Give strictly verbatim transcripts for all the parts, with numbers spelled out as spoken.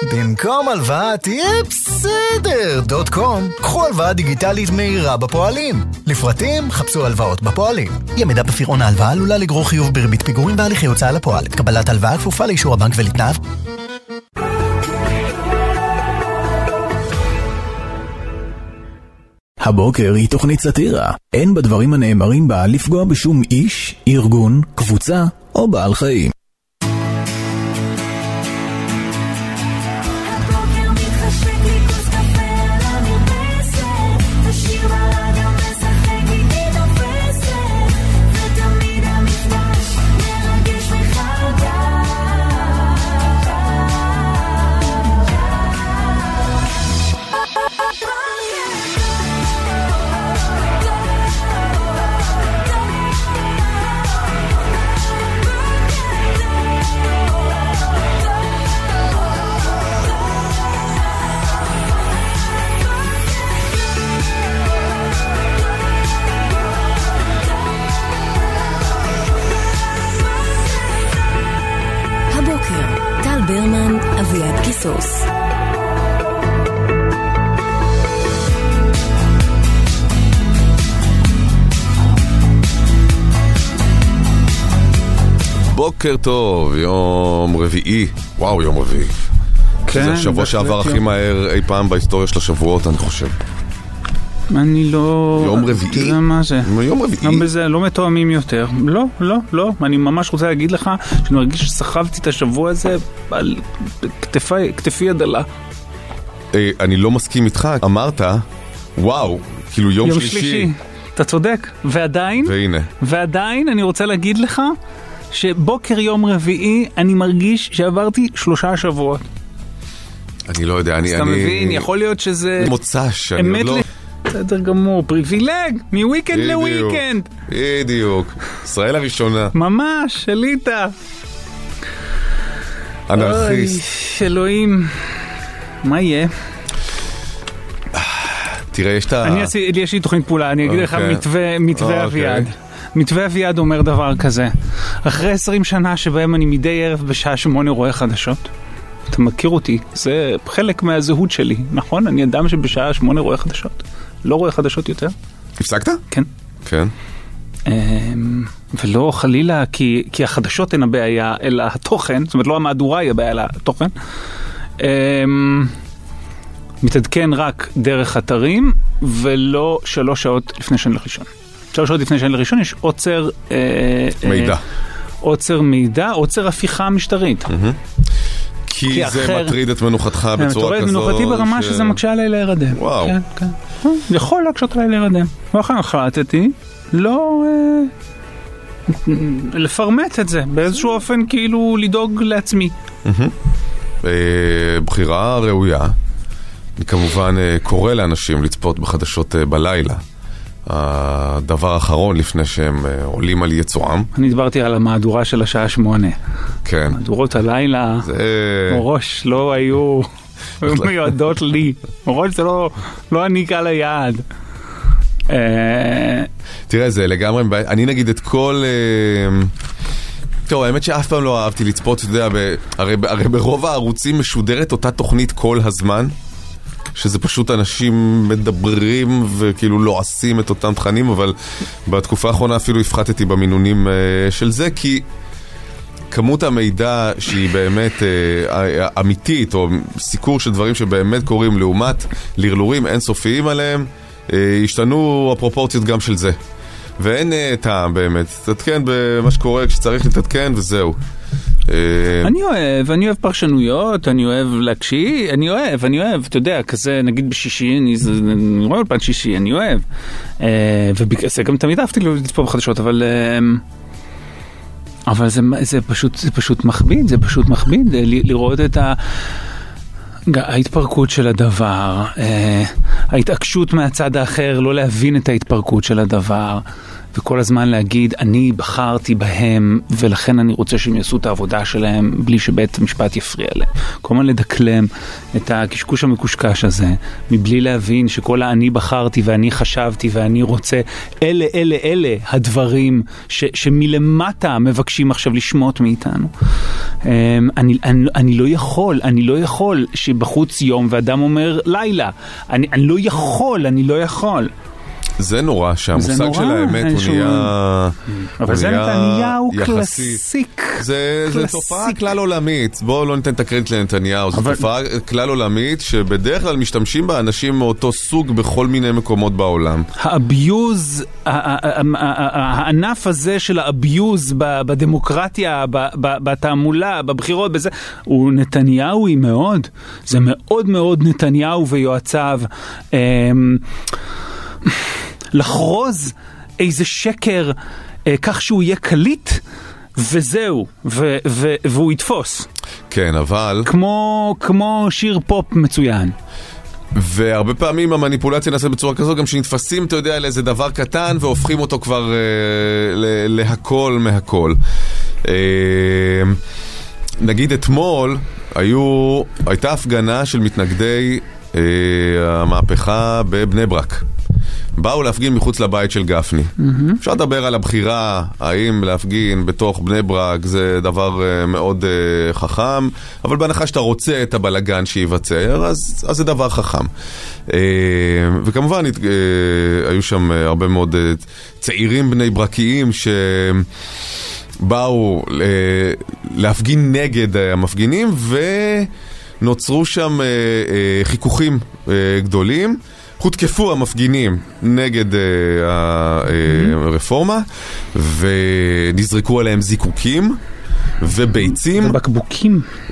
במקום הלוואה תהיה בסדר דוט קום. קחו הלוואה דיגיטלית מהירה בפועלים. לפרטים חפשו הלוואות בפועלים. אי עמידה בפירעון ההלוואה עלולה לגרור חיוב בריבית פיגורים והליכי הוצאה לפועל. קבלת הלוואה כפופה לאישור הבנק ולתנאיו. הבוקר היא תוכנית סאטירה. אין בדברים הנאמרים בה לפגוע בשום איש, ארגון, קבוצה או בעל חיים. ברמן, אביעד קיסוס. בוקר טוב, יום רביעי. וואו, יום רביעי. כן, זה השבוע שעבר הכי מהר אי פעם בהיסטוריה של השבועות, אני חושב. אני לא... יום רביעי? תראה מה זה. יום רביעי? גם בזה לא מתואמים יותר. לא, לא, לא. אני ממש רוצה להגיד לך שאני מרגיש שסחבתי את השבוע הזה על כתפי, כתפי הדלה. אני לא מסכים איתך. אמרת, וואו, כאילו יום, יום שלישי. שלישי. אתה צודק. ועדיין, והנה. ועדיין אני רוצה להגיד לך שבוקר יום רביעי אני מרגיש שעברתי שלושה שבועות. אני לא יודע, אני... אז אתה מבין, יכול להיות שזה... מוצ"ש, אני עוד לא... בסדר גמור, פריבילג, מוויקנד לוויקנד. בדיוק, ישראל הראשונה. ממש, שליטה. אנרכיסט. אוי, אלוהים. מה יהיה? תראה, יש את ה... אני יש לי תוכנית פעולה, אני אגיד לך מתווה אביעד. מתווה אביעד אומר דבר כזה. אחרי עשרים שנה שבהם אני מדי ערב בשעה שמונה רואה חדשות, אתה מכיר אותי, זה חלק מהזהות שלי, נכון? אני אדם שבשעה שמונה רואה חדשות. לא רואה חדשות יותר. הפסקת? כן. כן. ולא חלילה, כי, כי החדשות הן הבעיה, אלא התוכן, זאת אומרת לא המהדורה היא הבעיה, אלא התוכן. מתעדכן רק דרך אתרים, ולא שלוש שעות לפני שאני לראשון. שלוש שעות לפני שאני לראשון יש עוצר... מידע. עוצר מידע, עוצר הפיכה משטרית. כי, כי זה אחר... מטריד את מנוחתך בצורה כזו... מטריד את מנוחתי ברמה ש... שזה מקשה עליי להירדם. וואו. כן, כן. יכול להקשות עליי להירדם. ואחר החלטתי לא אה, לפרמט את זה, באיזשהו אופן כאילו לדאוג לעצמי. אה, בחירה ראויה. אני כמובן אה, קורא לאנשים לצפות בחדשות אה, בלילה. הדבר האחרון לפני שהם עולים על יצועם. אני דיברתי על המהדורה של השעה שמונה. כן. מהדורות הלילה, מראש לא היו מיועדות לי. מראש זה לא אני קל היעד. תראה, זה לגמרי, אני נגיד את כל... טוב, האמת שאף פעם לא אהבתי לצפות, אתה יודע, הרי ברוב הערוצים משודרת אותה תוכנית כל הזמן. שזה פשוט אנשים מדברים וכאילו לא עשים את אותם תכנים, אבל בתקופה האחרונה אפילו הפחתתי במינונים של זה, כי כמות המידע שהיא באמת אמיתית, או סיקור של דברים שבאמת קורים לעומת לרלורים אינסופיים עליהם, השתנו הפרופורציות גם של זה. ואין טעם באמת. תתקן במה שקורה כשצריך לתתקן וזהו. אני אוהב, אני אוהב פרשנויות, אני אוהב להקשיב, אני אוהב, אני אוהב, אתה יודע, כזה נגיד בשישי, אני רואה אולפן שישי, אני אוהב. ובגלל גם תמיד אהבתי לצפות בחדשות, אבל אבל זה פשוט, זה פשוט מכביד, זה פשוט מכביד לראות את ה... ההתפרקות של הדבר, ההתעקשות מהצד האחר, לא להבין את ההתפרקות של הדבר, וכל הזמן להגיד, אני בחרתי בהם, ולכן אני רוצה שהם יעשו את העבודה שלהם, בלי שבית המשפט יפריע להם. כל הזמן לדקלם את הקשקוש המקושקש הזה, מבלי להבין שכל אני בחרתי ואני חשבתי ואני רוצה, אלה, אלה, אלה הדברים ש, שמלמטה מבקשים עכשיו לשמות מאיתנו. אני, אני, אני לא יכול, אני לא יכול שבחוץ יום ואדם אומר לילה. אני, אני לא יכול, אני לא יכול. זה נורא, שהמושג של האמת הוא נהיה... אבל זה נתניהו קלאסיק. זה תופעה כלל עולמית. בואו לא ניתן את הקרדיט לנתניהו. זו תופעה כלל עולמית שבדרך כלל משתמשים בה אנשים מאותו סוג בכל מיני מקומות בעולם. האביוז, הענף הזה של האביוז בדמוקרטיה, בתעמולה, בבחירות, בזה, הוא נתניהוי מאוד. זה מאוד מאוד נתניהו ויועציו. לחרוז איזה שקר אה, כך שהוא יהיה קליט וזהו ו- ו- והוא יתפוס כן, אבל כמו, כמו שיר פופ מצוין. והרבה פעמים המניפולציה נעשה בצורה כזו גם שנתפסים, אתה יודע, לאיזה דבר קטן והופכים אותו כבר אה, ל- להכל מהכל. אה, נגיד אתמול היו, הייתה הפגנה של מתנגדי אה, המהפכה בבני ברק. באו להפגין מחוץ לבית של גפני. Mm-hmm. אפשר לדבר על הבחירה, האם להפגין בתוך בני ברק זה דבר uh, מאוד uh, חכם, אבל בהנחה שאתה רוצה את הבלגן שיבצר, אז, אז זה דבר חכם. Uh, וכמובן, uh, היו שם uh, הרבה מאוד uh, צעירים בני ברקיים שבאו uh, להפגין נגד uh, המפגינים, ונוצרו שם uh, uh, חיכוכים uh, גדולים. הותקפו המפגינים נגד uh, הרפורמה, ונזרקו עליהם זיקוקים וביצים. ובקבוקים. Uh,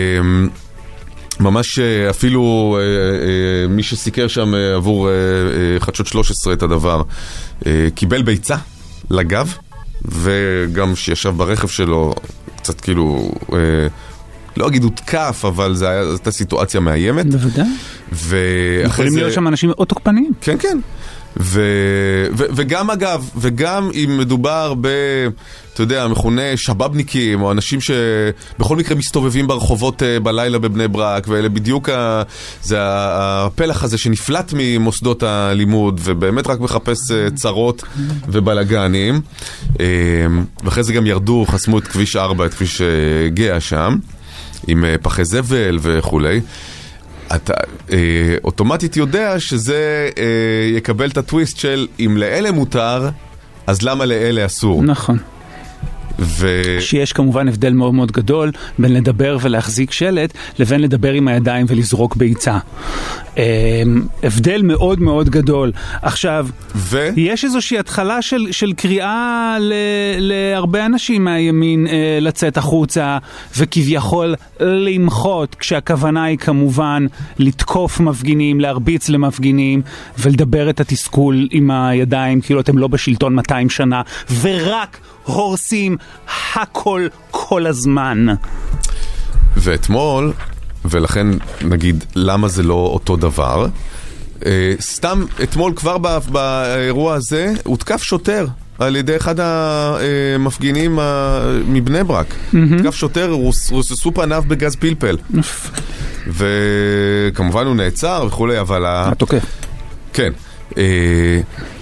ממש uh, אפילו uh, uh, מי שסיקר שם uh, עבור uh, uh, חדשות שלוש עשרה את הדבר, uh, קיבל ביצה לגב, וגם שישב ברכב שלו קצת כאילו... Uh, לא אגיד הותקף, אבל זו הייתה סיטואציה מאיימת. בוודאי. יכולים להיות שם אנשים מאוד תוקפניים. כן, כן. ו... ו... וגם אגב, וגם אם מדובר ב... אתה יודע, מכונה שבאבניקים, או אנשים שבכל מקרה מסתובבים ברחובות בלילה בבני ברק, ואלה בדיוק ה... זה הפלח הזה שנפלט ממוסדות הלימוד, ובאמת רק מחפש צרות ובלגנים. ואחרי זה גם ירדו, חסמו את כביש ארבע, את כביש גאה שם. עם פחי זבל וכולי, אתה אה, אוטומטית יודע שזה אה, יקבל את הטוויסט של אם לאלה מותר, אז למה לאלה אסור? נכון. ו... שיש כמובן הבדל מאוד מאוד גדול בין לדבר ולהחזיק שלט לבין לדבר עם הידיים ולזרוק ביצה. הבדל מאוד מאוד גדול. עכשיו, ו... יש איזושהי התחלה של, של קריאה ל, להרבה אנשים מהימין לצאת החוצה וכביכול למחות, כשהכוונה היא כמובן לתקוף מפגינים, להרביץ למפגינים ולדבר את התסכול עם הידיים, כאילו אתם לא בשלטון מאתיים שנה ורק הורסים הכל כל הזמן. ואתמול, ולכן נגיד למה זה לא אותו דבר, אה, סתם אתמול כבר בא, באירוע הזה הותקף שוטר על ידי אחד המפגינים מבני ברק. Mm-hmm. הותקף שוטר, רוס, רוססו פניו בגז פלפל. וכמובן הוא נעצר וכולי, אבל... התוקף. כן. אה,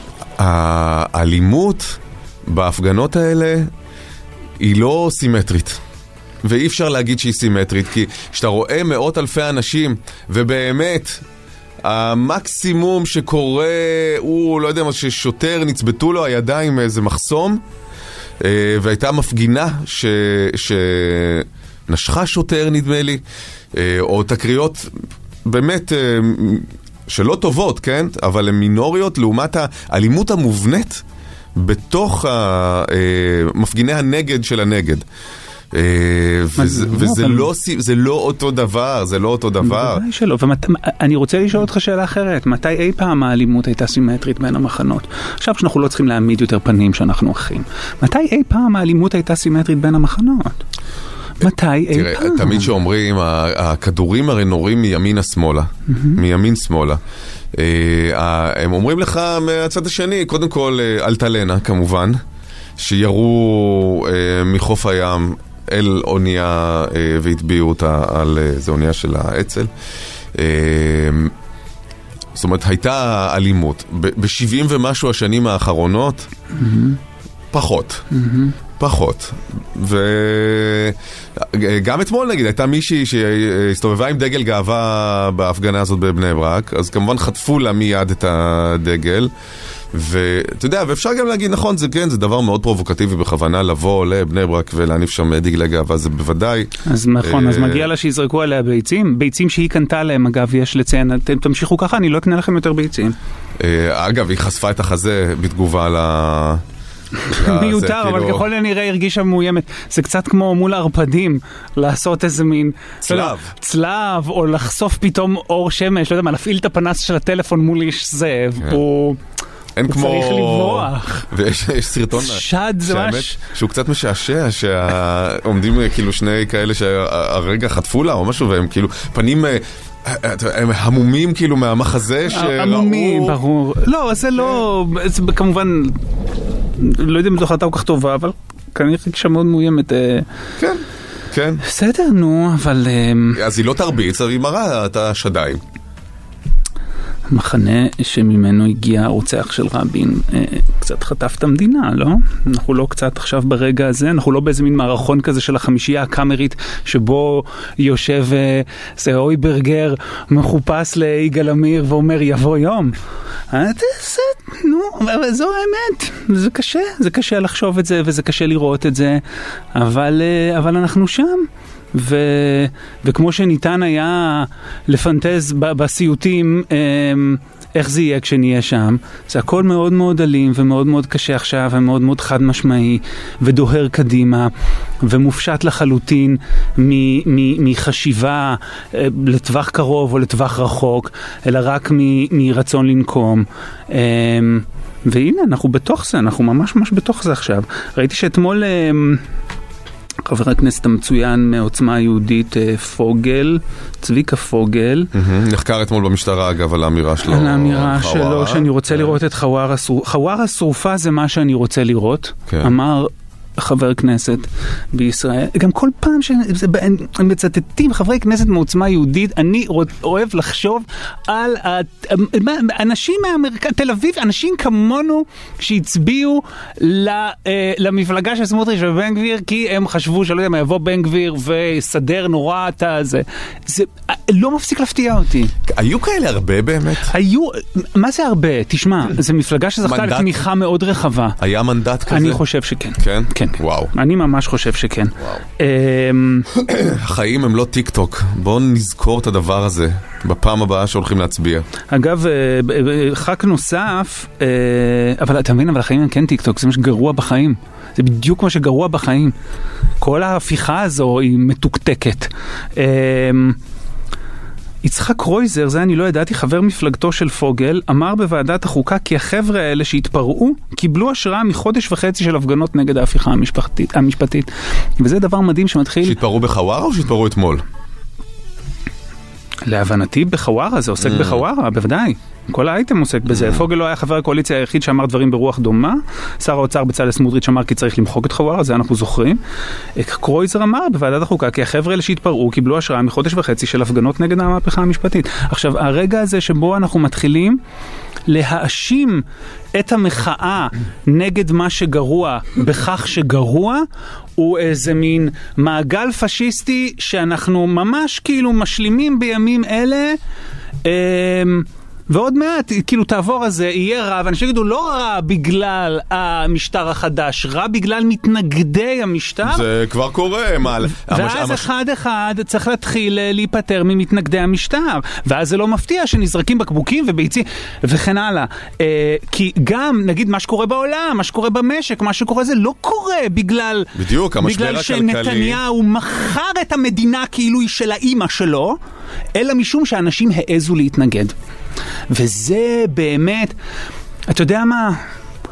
האלימות בהפגנות האלה היא לא סימטרית, ואי אפשר להגיד שהיא סימטרית, כי כשאתה רואה מאות אלפי אנשים ובאמת המקסימום שקורה הוא, לא יודע מה, ששוטר נצבטו לו הידיים מאיזה מחסום, והייתה מפגינה ש... שנשכה שוטר נדמה לי, או תקריות באמת שלא טובות, כן? אבל הן מינוריות לעומת האלימות המובנית בתוך מפגיני הנגד של הנגד. וזה לא, זה לא אותו דבר, זה לא אותו דבר. בוודאי שלא. ואני רוצה לשאול אותך שאלה אחרת. מתי אי פעם האלימות הייתה סימטרית בין המחנות? עכשיו שאנחנו לא צריכים להעמיד יותר פנים שאנחנו אחים. מתי אי פעם האלימות הייתה סימטרית בין המחנות? מתי? תראה, תמיד שאומרים, הכדורים הרי נורים מימינה שמאלה, מימין שמאלה. הם אומרים לך מהצד השני, קודם כל אלטלנה כמובן, שירו מחוף הים אל אונייה והטביעו אותה על זה אונייה של העצל. זאת אומרת, הייתה אלימות. ב-שבעים ומשהו השנים האחרונות, פחות. פחות. וגם אתמול נגיד, הייתה מישהי שהסתובבה עם דגל גאווה בהפגנה הזאת בבני ברק, אז כמובן חטפו לה מיד את הדגל, ואתה יודע, ואפשר גם להגיד, נכון, זה כן, זה דבר מאוד פרובוקטיבי בכוונה לבוא לבני ברק ולהניף שם דגלי גאווה, זה בוודאי. אז נכון, אז מגיע לה שיזרקו עליה ביצים, ביצים שהיא קנתה להם, אגב, יש לציין, אתם תמשיכו ככה, אני לא אקנה לכם יותר ביצים. אגב, היא חשפה את החזה בתגובה ל... מיותר, אבל ככל הנראה הרגישה מאוימת. זה קצת כמו מול הערפדים, לעשות איזה מין צלב. צלב, או לחשוף פתאום אור שמש, לא יודע מה, להפעיל את הפנס של הטלפון מול איש זאב, הוא... אין כמו... צריך לברוח. ויש סרטון... שד זה מש... שהוא קצת משעשע, שעומדים כאילו שני כאלה שהרגע חטפו לה או משהו, והם כאילו פנים... הם המומים כאילו מהמחזה שראו... המומים, ברור. לא, זה לא... זה כמובן... לא יודע אם זו החלטה כל כך טובה, אבל כנראה רגשה מאוד מאוימת. כן, כן. בסדר, נו, אבל... אז היא לא תרביץ, אבל היא מראה את השדיים. המחנה שממנו הגיע הרוצח של רבין קצת חטף את המדינה, לא? אנחנו לא קצת עכשיו ברגע הזה, אנחנו לא באיזה מין מערכון כזה של החמישייה הקאמרית שבו יושב זה אויברגר מחופש ליגאל עמיר ואומר יבוא יום. נו, אבל זו האמת, זה קשה, זה קשה לחשוב את זה וזה קשה לראות את זה, אבל, אבל אנחנו שם. ו... וכמו שניתן היה לפנטז ב- בסיוטים איך זה יהיה כשנהיה שם, זה הכל מאוד מאוד אלים ומאוד מאוד קשה עכשיו ומאוד מאוד חד משמעי ודוהר קדימה ומופשט לחלוטין מ- מ- מחשיבה לטווח קרוב או לטווח רחוק, אלא רק מ- מרצון לנקום. והנה, אנחנו בתוך זה, אנחנו ממש ממש בתוך זה עכשיו. ראיתי שאתמול... חבר הכנסת המצוין מעוצמה יהודית פוגל, צביקה פוגל. נחקר אתמול במשטרה אגב על האמירה שלו. על האמירה שלו שאני רוצה לראות את חווארה שרופה. חווארה שרופה זה מה שאני רוצה לראות. אמר חבר כנסת בישראל. גם כל פעם שמצטטים חברי כנסת מעוצמה יהודית, אני אוהב לחשוב על אנשים מהמרכז, תל אביב, אנשים כמונו שהצביעו למפלגה של סמוטריץ' ובן גביר, כי הם חשבו שלא יודע מה, יבוא בן גביר ויסדר נורא את זה. זה לא מפסיק להפתיע אותי. היו כאלה הרבה באמת? היו, מה זה הרבה? תשמע, זו מפלגה שזכתה לתמיכה מאוד רחבה. היה מנדט כזה? אני חושב שכן. כן? כן. וואו. אני ממש חושב שכן. החיים הם לא טיק טוק. בואו נזכור את הדבר הזה בפעם הבאה שהולכים להצביע. אגב, חק נוסף, אבל אתה מבין, אבל החיים הם כן טיק טוק, זה מה שגרוע בחיים. זה בדיוק מה שגרוע בחיים. כל ההפיכה הזו היא מתוקתקת. יצחק קרויזר, זה אני לא ידעתי, חבר מפלגתו של פוגל, אמר בוועדת החוקה כי החבר'ה האלה שהתפרעו, קיבלו השראה מחודש וחצי של הפגנות נגד ההפיכה המשפטית. המשפטית. וזה דבר מדהים שמתחיל... שהתפרעו בחווארה או שהתפרעו אתמול? להבנתי בחווארה, זה עוסק בחווארה, בוודאי. כל האייטם עוסק בזה. פוגל לא היה חבר הקואליציה היחיד שאמר דברים ברוח דומה. שר האוצר בצלאל סמוטריץ' אמר כי צריך למחוק את חווארה, זה אנחנו זוכרים. קרויזר אמר בוועדת החוקה כי החבר'ה האלה שהתפרעו קיבלו השראה מחודש וחצי של הפגנות נגד המהפכה המשפטית. עכשיו, הרגע הזה שבו אנחנו מתחילים להאשים את המחאה נגד מה שגרוע בכך שגרוע, הוא איזה מין מעגל פשיסטי שאנחנו ממש כאילו משלימים בימים אלה. ועוד מעט, כאילו תעבור הזה, יהיה רע, ואנשים יגידו, לא רע בגלל המשטר החדש, רע בגלל מתנגדי המשטר. זה כבר קורה, מה? ואז אחד אחד צריך להתחיל להיפטר ממתנגדי המשטר, ואז זה לא מפתיע שנזרקים בקבוקים וביצים, וכן הלאה. כי גם, נגיד, מה שקורה בעולם, מה שקורה במשק, מה שקורה זה לא קורה בגלל... בדיוק, המשבר בגלל הכלכלי. שנתניהו מכר את המדינה כאילו היא של האימא שלו, אלא משום שאנשים העזו להתנגד. וזה באמת, אתה יודע מה,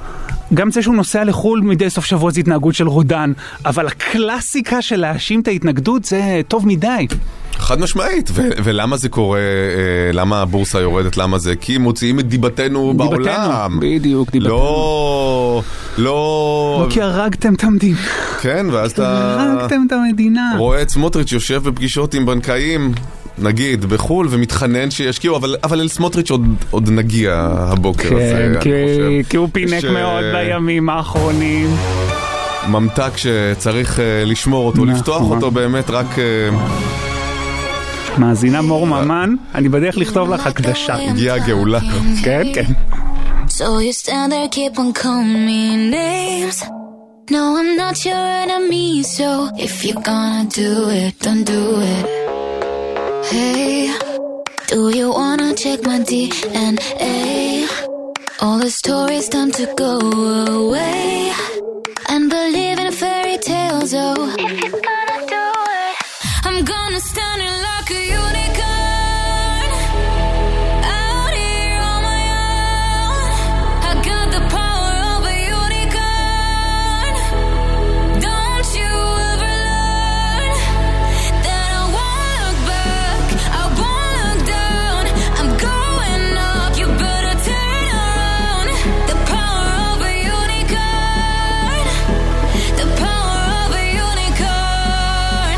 גם זה שהוא נוסע לחול מדי סוף שבוע זה התנהגות של רודן, אבל הקלאסיקה של להאשים את ההתנגדות זה טוב מדי. חד משמעית, ו- ולמה זה קורה, אה, למה הבורסה יורדת, למה זה? כי מוציאים את דיבתנו, דיבתנו בעולם. בדיוק, דיבתנו. לא, לא... לא כי הרגתם את המדינה. כן, ואז אתה... הרגתם את המדינה. רואה את סמוטריץ' יושב בפגישות עם בנקאים, נגיד, בחול, ומתחנן שישקיעו, אבל, אבל אל סמוטריץ' עוד, עוד נגיע הבוקר כן, הזה, כי, אני חושב. כי הוא פינק ש... מאוד בימים האחרונים. ממתק שצריך uh, לשמור אותו, נכון. לפתוח אותו באמת רק... Uh, מאזינה מור ממן, אני בדרך לכתוב לך הקדשה. הגיעה הגאולה. כן, כן. So you stand there, keep on calling me names. No, I'm not your enemy, so if you're gonna do it, don't do it. Hey, do you wanna check my D N A? All the stories time to go away and believe in fairy tales, oh. If you're gonna do it, I'm gonna stand in like a unicorn out here on my own. I got the power of a unicorn. Don't you ever learn that I won't look back, I won't look down. I'm going up, you better turn around. The power of a unicorn, the power of a unicorn.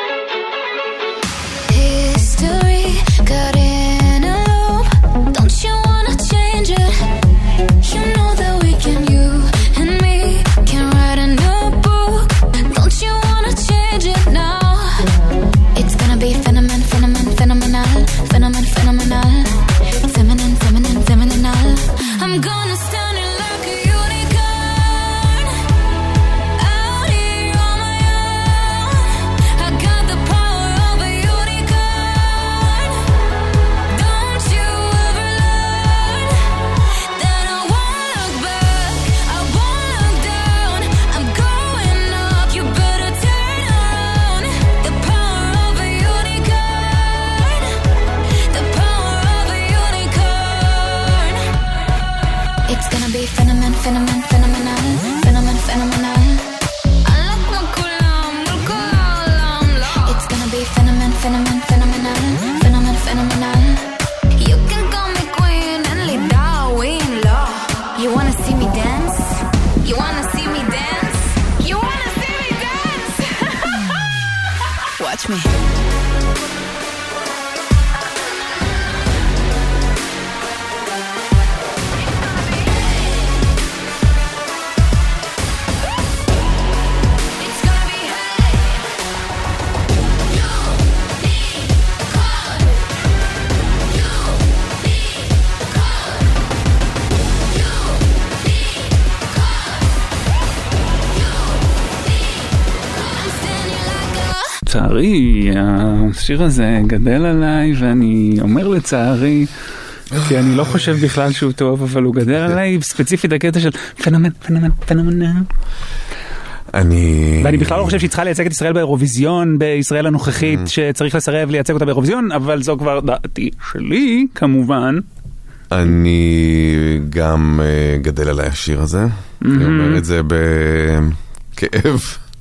History got in a loop. Don't you wanna change it? You know that we can, you and me can write a new book. Don't you wanna change it now? It's gonna be phenomen, phenomen, phenomenal, phenomen, phenomenal, feminine, feminine, phenomenal. I'm gonna stand in like a unicorn out here on my own. I got the power of a unicorn. Don't you ever learn that I won't look back, I won't look down. I'm going up, you better turn around. The power of a unicorn, the power of a unicorn. It's gonna be phenomen, phenomen, phenomenal, phenomen, phenomenal. It's gonna be phenomen, phenomen, phenomenal, phenomen, phenomenal. You can call me queen and lead Darwin law. You wanna see me dance? You wanna see me dance? You wanna see me dance? Watch me. It's gonna be hey. You need call. You need call. You need call. You need call. I'm standing like a לצערי, השיר הזה גדל עליי, ואני אומר לצערי, כי אני לא חושב בכלל שהוא טוב, אבל הוא גדל עליי, ספציפית הקטע של פנומן, פנומן, פנומן. אני... ואני בכלל לא חושב שהיא צריכה לייצג את ישראל באירוויזיון, בישראל הנוכחית, שצריך לסרב לייצג אותה באירוויזיון, אבל זו כבר דעתי שלי, כמובן. אני גם uh, גדל עליי השיר הזה. Mm-hmm. אני אומר את זה בכאב.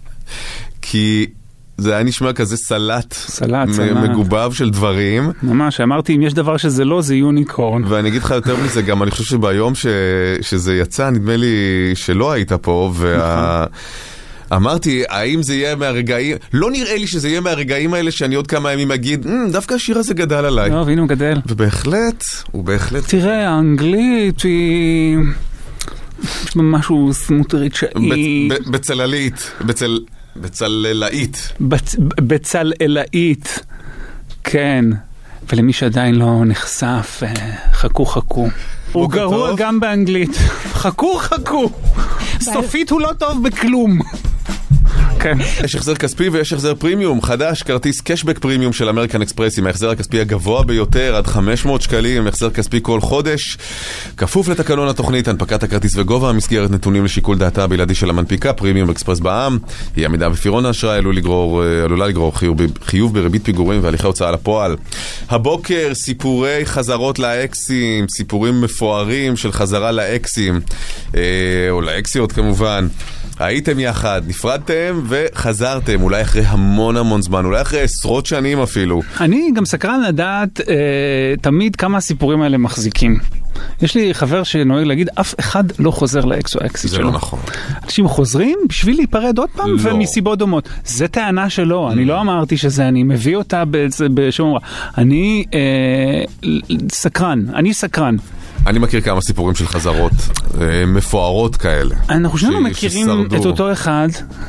כי זה היה נשמע כזה סלט, סלט, מ- סלט. מגובב של דברים. ממש, אמרתי, אם יש דבר שזה לא, זה יוניקורן. ואני אגיד לך יותר מזה, גם אני חושב שביום ש... שזה יצא, נדמה לי שלא היית פה, וה... אמרתי, האם זה יהיה מהרגעים, לא נראה לי שזה יהיה מהרגעים האלה שאני עוד כמה ימים אגיד, דווקא השיר הזה גדל עליי. לא, והנה הוא גדל. ובהחלט, הוא בהחלט... תראה, האנגלית היא... יש בה משהו סמוטריצ'אי. בצללית, בצל... בצללאית. בצ... בצללאית, כן. ולמי שעדיין לא נחשף, חכו חכו. הוא גרוע גם באנגלית. חכו חכו. סופית הוא לא טוב בכלום. כן. יש החזר כספי ויש החזר פרימיום חדש, כרטיס קשבק פרימיום של אמריקן אקספרס עם ההחזר הכספי הגבוה ביותר עד חמש מאות שקלים, החזר כספי כל חודש, כפוף לתקנון התוכנית. הנפקת הכרטיס וגובה המסגרת נתונים לשיקול דעתה הבלעדי של המנפיקה. פרימיום אקספרס בע"מ היא עמידה בפירעון האשראי, עלולה לגרור, עלולה לגרור חיוב, חיוב בריבית פיגורים והליכי הוצאה לפועל. הבוקר סיפורי חזרות לאקסים, סיפורים מפוארים של חזרה לאקסים, אה, או לאקסיות כמובן. הייתם יחד, נפרדתם וחזרתם, אולי אחרי המון המון זמן, אולי אחרי עשרות שנים אפילו. אני גם סקרן לדעת אה, תמיד כמה הסיפורים האלה מחזיקים. יש לי חבר שנוהג להגיד, אף אחד לא חוזר לאקס או האקסית שלו. זה לא נכון. אנשים חוזרים בשביל להיפרד עוד פעם, לא. ומסיבות דומות. זה טענה שלו, אני לא אמרתי שזה, אני מביא אותה בשום אמרה. אני אה, סקרן, אני סקרן. אני מכיר כמה סיפורים של חזרות אה, מפוארות כאלה. אנחנו שלנו מכירים ששרדו. את אותו אחד.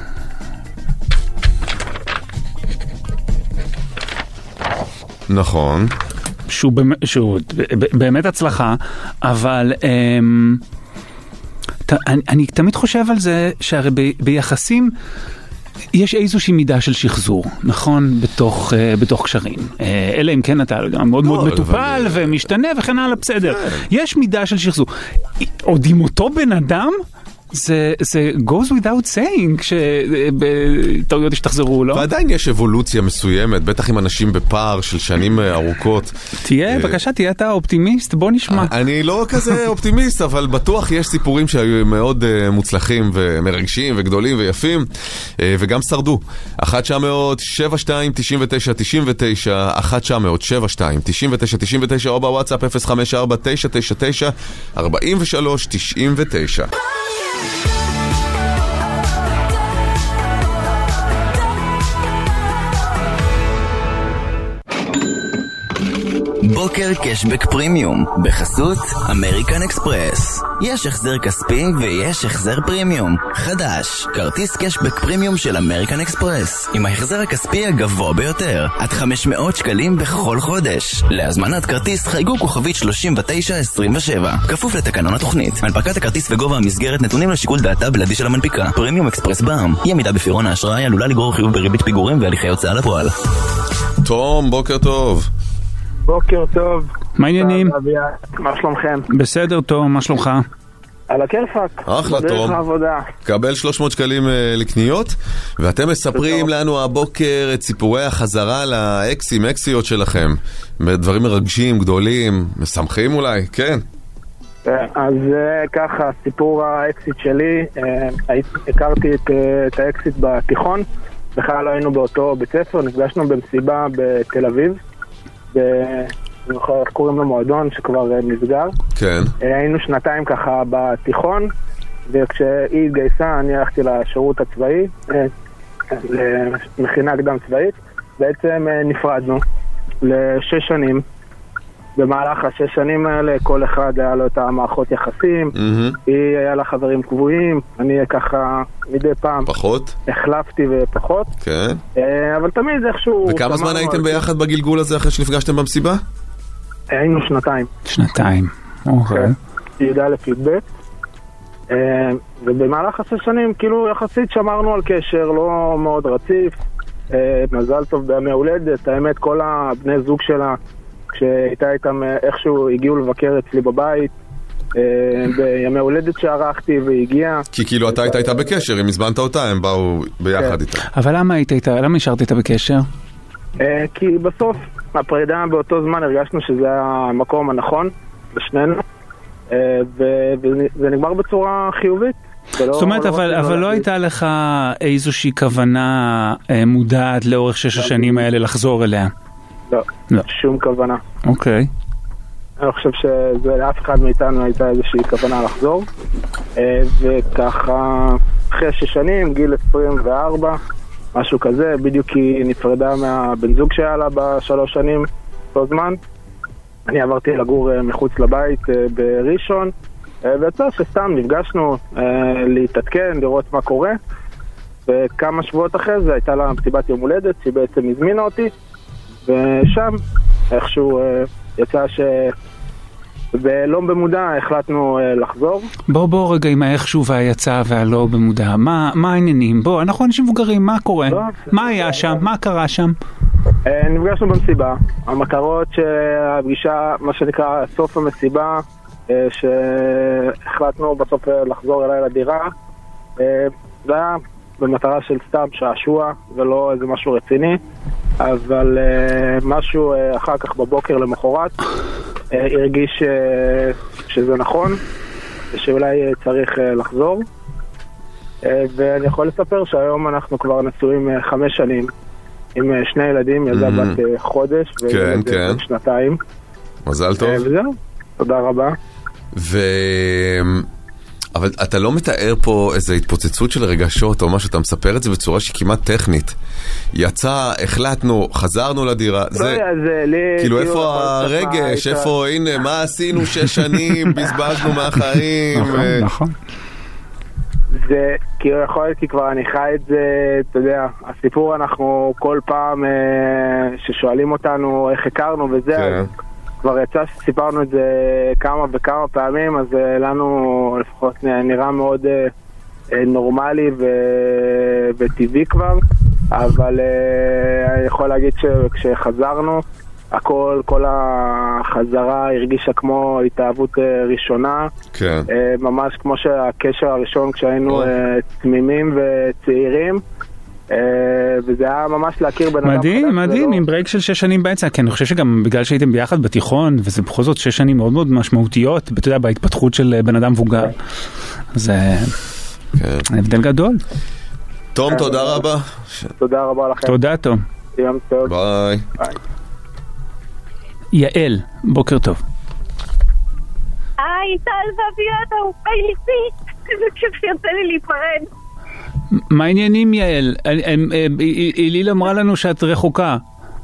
נכון. שהוא, שהוא באמת הצלחה, אבל אמ, ת, אני, אני תמיד חושב על זה שהרי ב, ביחסים יש איזושהי מידה של שחזור, נכון? בתוך, uh, בתוך קשרים. Uh, אלא אם כן אתה גם מאוד מאוד מטופל ומשתנה וכן הלאה, בסדר. יש מידה של שחזור. עוד עם אותו בן אדם, זה, זה goes without saying שבטעויות שתחזרו, לא? ועדיין יש אבולוציה מסוימת, בטח עם אנשים בפער של שנים ארוכות. תהיה, בבקשה, תהיה אתה אופטימיסט, בוא נשמע. אני לא כזה אופטימיסט, אבל בטוח יש סיפורים שהיו מאוד מוצלחים ומרגשים וגדולים ויפים, וגם שרדו. אחת תשע אפס שבע שתיים תשעים ותשע תשעים ותשע, אחת תשע אפס שבע שתיים תשעים ותשע תשעים ותשע, או בוואטסאפ אפס חמש ארבע תשע תשע תשע ארבע שלוש תשעים ותשע. בוקר קשבק פרימיום בחסות אמריקן אקספרס. יש החזר כספי ויש החזר פרימיום חדש, כרטיס קשבק פרימיום של אמריקן אקספרס עם ההחזר הכספי הגבוה ביותר, עד חמש מאות שקלים בכל חודש. להזמנת כרטיס חייגו כוכבית שלושים ותשע עשרים ושבע, כפוף לתקנון התוכנית. הנפקת הכרטיס וגובה המסגרת נתונים לשיקול דעתה בלעדי של המנפיקה. פרימיום אקספרס בע"מ. אי עמידה בפירעון האשראי עלולה לגרור חיוב בריבית פיגורים והליכי הוצאה לפועל. תום, בוקר טוב. בוקר טוב. מה העניינים? מה שלומכם? בסדר, טוב, מה שלומך? על הכיפאק. אחלה, טוב. קבל שלוש מאות שקלים לקניות, ואתם מספרים לנו הבוקר את סיפורי החזרה לאקסים, אקסיות שלכם. דברים מרגשים, גדולים, משמחים אולי, כן? אז ככה, סיפור האקסית שלי, הכרתי את האקסית בתיכון, בכלל לא היינו באותו בית ספר, נפגשנו במסיבה בתל אביב, איך קוראים לו מועדון שכבר נסגר. כן. היינו שנתיים ככה בתיכון, וכשהיא התגייסה אני הלכתי לשירות הצבאי, למכינה קדם צבאית, בעצם נפרדנו לשש שנים. במהלך השש שנים האלה כל אחד היה לו את המערכות יחסים, mm-hmm. היא היה לה חברים קבועים, אני ככה מדי פעם פחות החלפתי ופחות, כן. אבל תמיד איכשהו... וכמה זמן הייתם ביחד בגלגול הזה אחרי שנפגשתם במסיבה? היינו שנתיים. שנתיים, אוקיי. י"א י"ב, ובמהלך השש שנים כאילו יחסית שמרנו על קשר לא מאוד רציף, מזל טוב בימי הולדת, האמת כל הבני זוג שלה כשהייתה איתם איכשהו הגיעו לבקר אצלי בבית בימי הולדת שערכתי והגיעה. כי כאילו אתה הייתה איתה בקשר, אם הזמנת אותה הם באו ביחד איתה. אבל למה היית איתה? למה נשארת איתה בקשר? כי בסוף הפרידה באותו זמן הרגשנו שזה המקום הנכון לשנינו, וזה נגמר בצורה חיובית. זאת אומרת, אבל לא הייתה לך איזושהי כוונה מודעת לאורך שש השנים האלה לחזור אליה? לא, לא, שום כוונה. אוקיי. אני חושב שזה לאף אחד מאיתנו הייתה איזושהי כוונה לחזור, וככה אחרי שש שנים, גיל עשרים וארבע, משהו כזה, בדיוק היא נפרדה מהבן זוג שהיה לה בשלוש שנים אותו זמן. אני עברתי לגור מחוץ לבית בראשון, ויצא שסתם נפגשנו להתעדכן, לראות מה קורה, וכמה שבועות אחרי זה הייתה לה מסיבת יום הולדת שהיא בעצם הזמינה אותי, ושם איכשהו יצא ש... ולא במודע החלטנו לחזור. בוא בוא רגע עם האיכשהו והיצא והלא במודע, מה, מה העניינים? בוא, אנחנו אנשים מבוגרים, מה קורה? לא, מה היה שם? מה קרה שם? נפגשנו במסיבה, המטרות שהפגישה, מה שנקרא סוף המסיבה, שהחלטנו בסוף לחזור אליי לדירה, זה היה במטרה של סתם שעשוע ולא איזה משהו רציני. אבל uh, משהו uh, אחר כך בבוקר למחרת uh, הרגיש uh, שזה נכון, ושאולי uh, צריך uh, לחזור. Uh, ואני יכול לספר שהיום אנחנו כבר נשואים uh, חמש שנים, עם uh, שני ילדים, ילדה mm-hmm. בת uh, חודש וילד כן, כן. שנתיים. מזל טוב. Uh, וזהו, תודה רבה. ו... אבל אתה לא מתאר פה איזו התפוצצות של רגשות או משהו, אתה מספר את זה בצורה שהיא כמעט טכנית. יצא, החלטנו, חזרנו לדירה, זה, כאילו איפה הרגש, איפה, הנה, מה עשינו שש שנים, בזבזנו מהחיים. נכון, נכון. זה, כאילו יכול להיות, כי כבר אני חי את זה, אתה יודע, הסיפור אנחנו כל פעם ששואלים אותנו איך הכרנו וזה, כבר יצא שסיפרנו את זה כמה וכמה פעמים, אז לנו לפחות נראה מאוד נורמלי וטבעי כבר, אבל אני יכול להגיד שכשחזרנו, הכל, כל החזרה הרגישה כמו התאהבות ראשונה, כן. ממש כמו שהקשר הראשון כשהיינו תמימים וצעירים, וזה היה ממש להכיר בן אדם. מדהים, מדהים, עם ברייק של שש שנים באמצע. כן, אני חושב שגם בגלל שהייתם ביחד בתיכון, וזה בכל זאת שש שנים מאוד מאוד משמעותיות, אתה יודע, בהתפתחות של בן אדם מבוגר. זה הבדל גדול. תום, תודה רבה. תודה רבה לכם. תודה, תום. יום טוב. ביי. יעל, בוקר טוב. היי, טל ואביעד, אהובי ליבי. איזה כיף שיוצא לי להיפרד. מה העניינים, יעל? איליל אמרה לנו שאת רחוקה.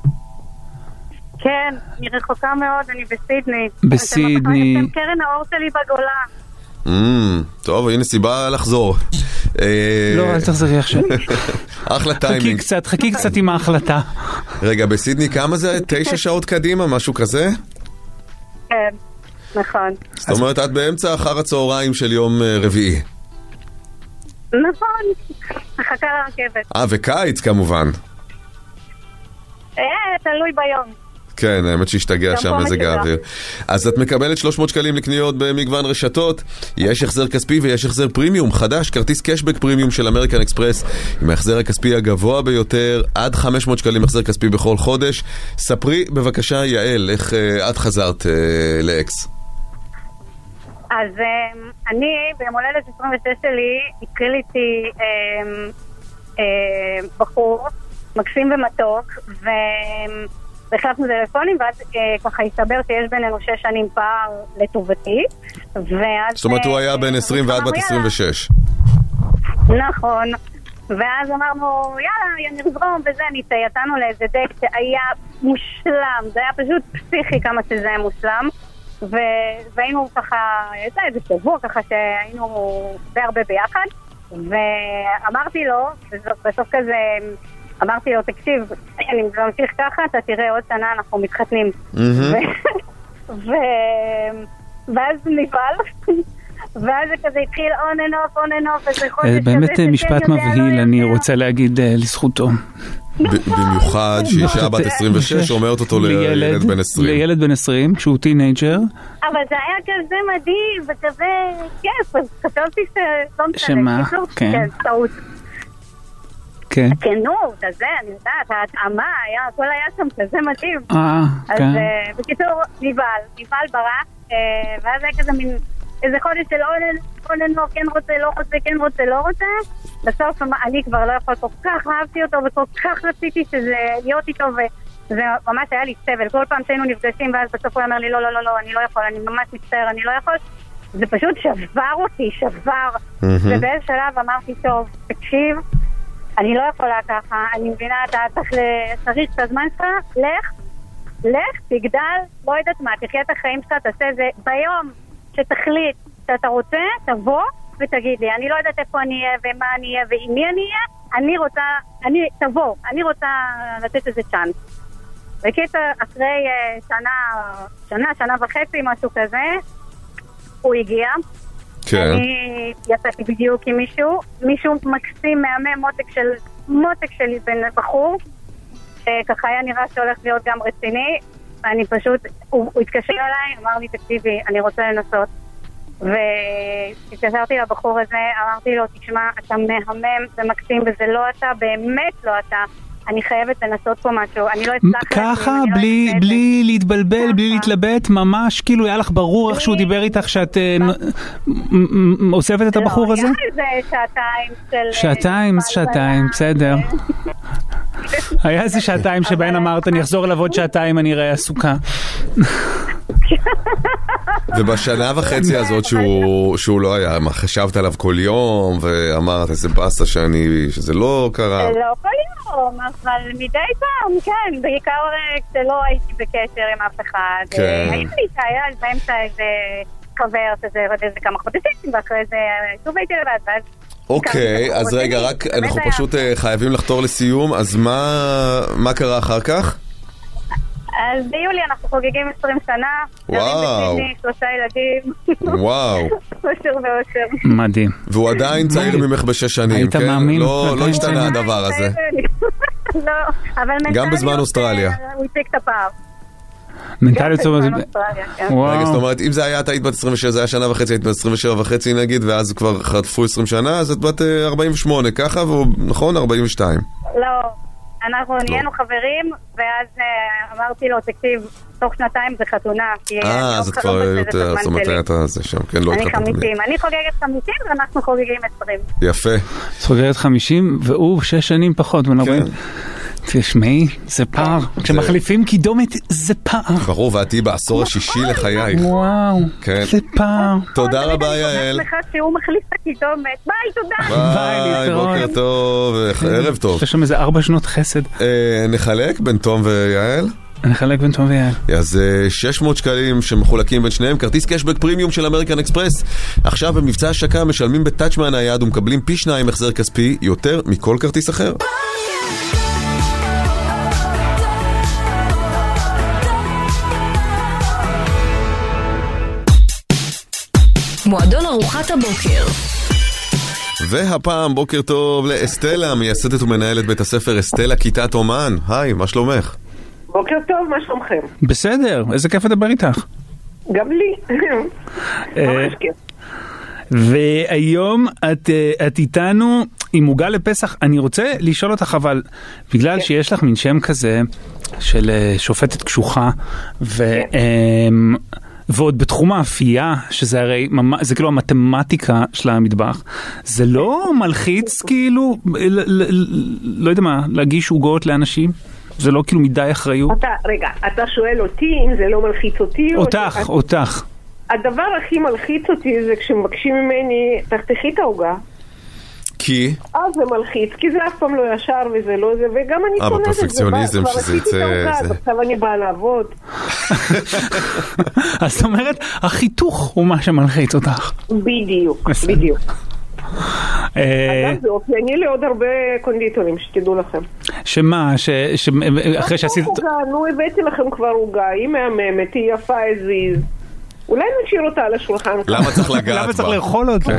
כן, אני רחוקה מאוד, אני בסידני. בסידני. אתם קרן האור שלי בגולה. טוב, הנה סיבה לחזור. לא, אל תחזרי עכשיו. אחלה טיימינג. חכי קצת, חכי קצת עם ההחלטה. רגע, בסידני כמה זה? תשע שעות קדימה, משהו כזה? כן, נכון. זאת אומרת, את באמצע אחר הצהריים של יום רביעי. נכון, מחכה לרכבת. אה, וקיץ כמובן. אה, תלוי ביום. כן, האמת שהשתגע שם מזג האוויר. אז את מקבלת שלוש מאות שקלים לקניות במגוון רשתות, יש החזר כספי ויש החזר פרימיום חדש, כרטיס קשבק פרימיום של אמריקן אקספרס, עם ההחזר הכספי הגבוה ביותר, עד חמש מאות שקלים החזר כספי בכל חודש. ספרי בבקשה, יעל, איך uh, את חזרת uh, לאקס? אז um, אני, ביום הולדת עשרים ושש שלי, התחיל איתי um, um, בחור, מקסים ומתוק, ו... והחלפנו טלפונים, ואז אה, ככה הסתבר שיש בינינו שש שנים פער לטובתי, ואז... זאת אומרת, הוא היה בין עשרים ועד בת עשרים ושש. נכון, ואז אמרנו, יאללה, נרזרום וזה, יצאנו לאיזה דייט שהיה מושלם, זה היה פשוט פסיכי כמה שזה היה מושלם, ו... והיינו ככה, יצא איזה שבוע ככה שהיינו די הרבה ביחד, ואמרתי לו, בסוף כזה... אמרתי לו, תקשיב, אם זה ממשיך ככה, אתה תראה עוד שנה אנחנו מתחתנים. ואז נבהל, ואז זה כזה התחיל on and off, on and off, איזה חודש כזה. באמת משפט מבהיל, אני רוצה להגיד לזכותו. במיוחד שאישה בת עשרים ושש אומרת אותו לילד בן עשרים. לילד בן עשרים, שהוא טינג'ר. אבל זה היה כזה מדהים, וכזה כיף, אז חשבתי שלא משנה. שמה? כן. טעות. כן. הכנות, הזה, אני יודעת, ההתאמה, הכל היה שם כזה מדהים. אה, כן. אז בקיצור, נבהל, נבהל ברק, ואז היה כזה מין, איזה חודש של אולן, לא, כן רוצה, לא רוצה, כן רוצה, לא רוצה. בסוף אני כבר לא יכול, כל כך אהבתי אותו, וכל כך רציתי שזה להיות איתו, וזה ממש היה לי סבל. כל פעם שהיינו נפגשים, ואז בסוף הוא אמר לי, לא, לא, לא, לא, אני לא יכול, אני ממש מצטער, אני לא יכול. זה פשוט שבר אותי, שבר. ובאיזה שלב אמרתי, טוב, תקשיב, אני לא יכולה ככה, אני מבינה, אתה צריך את הזמן שלך, לך, לך, תגדל, לא יודעת מה, תחיה את החיים שלך, תעשה זה, ביום שתחליט שאתה רוצה, תבוא ותגיד לי, אני לא יודעת איפה אני אהיה ומה אני אהיה ועם מי אני אהיה, אני רוצה, אני, תבוא, אני רוצה לתת איזה צ'אנס. וקיצר, אחרי שנה, שנה, שנה וחצי, משהו כזה, הוא הגיע, כן. אני יצאתי בדיוק עם מישהו, מישהו מקסים, מהמם, מותק של, מותק שלי בין בחור, שככה היה נראה שהולך להיות גם רציני, ואני פשוט, הוא, הוא התקשר אליי, אמר לי, תקשיבי, אני רוצה לנסות. והתקשרתי לבחור הזה, אמרתי לו, תשמע, אתה מהמם, זה מקסים, וזה לא אתה, באמת לא אתה. אני חייבת לנסות פה משהו, אני לא אצלח... ככה, בלי להתבלבל, בלי להתלבט, ממש, כאילו, היה לך ברור איך שהוא דיבר איתך שאת אוספת את הבחור הזה? לא, היה איזה שעתיים של... שעתיים, שעתיים, בסדר. היה איזה שעתיים שבהן אמרת, אני אחזור אליו עוד שעתיים, אני אראה עסוקה. ובשנה וחצי הזאת שהוא, שהוא לא היה, מה, חשבת עליו כל יום ואמרת איזה בסה שאני, שזה לא קרה? לא כל יום, אבל מדי פעם, כן, בעיקר כשלא הייתי בקשר עם אף אחד. כן. הייתי לי שהיה באמצע איזה חבר, שזה איזה כמה חודשים, ואחרי זה שוב הייתי לבד, ואז... אוקיי, אז רגע, רק אנחנו פשוט חייבים לחתור לסיום, אז מה קרה אחר כך? אז ביולי אנחנו חוגגים עשרים שנה. וואו. שלושה ילדים. וואו. אושר ואושר. מדהים. והוא עדיין צעיר ממך בשש שנים, היית כן? מאמין? לא השתנה הדבר הזה. לא, אבל גם בזמן אוסטרליה. הוא הציג את הפער. מנטליות זאת... רגע, זאת אומרת, אם זה היה, את היית בת עשרים ושש, זה היה שנה וחצי, היית בת עשרים ושבע וחצי נגיד, ואז כבר חטפו עשרים שנה, אז את בת ארבעים ושמונה, ככה, נכון? ארבעים ושתיים. לא. אנחנו נהיינו חברים, ואז אמרתי לו, תקשיב, תוך שנתיים זה חתונה. אה, אז את כבר יותר, זאת אומרת, היה את זה שם, כן, לא אני התחתנת. חמישים, אני חוגגת חמישים, ואנחנו חוגגים עשרים. יפה. את חוגגת חמישים, והוא שש שנים פחות, ונראים. תשמעי, זה פער. כשמחליפים קידומת, זה פער. ברור, ואת תהיי בעשור השישי לחייך. וואו, זה פער. תודה רבה, יעל. אני חושבת שהוא מחליף את הקידומת. ביי, תודה. ביי, בוקר טוב, ערב טוב. יש שם איזה ארבע שנות חסד. נחלק בין תום ויעל? נחלק בין תום ויעל. אז שש מאות שקלים שמחולקים בין שניהם, כרטיס קשבק פרימיום של אמריקן אקספרס. עכשיו במבצע השקה משלמים בטאץ' מהנייד ומקבלים פי שניים החזר כספי יותר מכל כרטיס אחר. מועדון ארוחת הבוקר. והפעם בוקר טוב לאסטלה, מייסדת ומנהלת בית הספר אסטלה כיתת אומן. היי, מה שלומך? בוקר טוב, מה שלומכם? בסדר, איזה כיף לדבר איתך. גם לי. ממש כיף. והיום את, את איתנו עם עוגה לפסח. אני רוצה לשאול אותך, אבל בגלל שיש לך מין שם כזה של שופטת קשוחה ו... ועוד בתחום האפייה, שזה הרי, זה כאילו המתמטיקה של המטבח, זה לא מלחיץ כאילו, לא יודע מה, להגיש עוגות לאנשים? זה לא כאילו מדי אחריות? אתה, רגע, אתה שואל אותי אם זה לא מלחיץ אותי? אותך, או... אותך. הדבר הכי מלחיץ אותי זה כשמבקשים ממני, תחתכי את העוגה. כי? אז זה מלחיץ, כי זה אף פעם לא ישר וזה לא זה, וגם אני שונאת את זה. בפרפקציוניזם שזה יצא... עכשיו אני באה לעבוד. אז זאת אומרת, החיתוך הוא מה שמלחיץ אותך. בדיוק, בדיוק. אגב, זה אופייני לעוד הרבה קונדיטורים, שתדעו לכם. שמה? אחרי שעשית... נו, הבאתי לכם כבר עוגה, היא מהממת, היא יפה הזיז. אולי נשאיר אותה על השולחן. למה צריך לגעת בה? למה צריך לאכול אותה?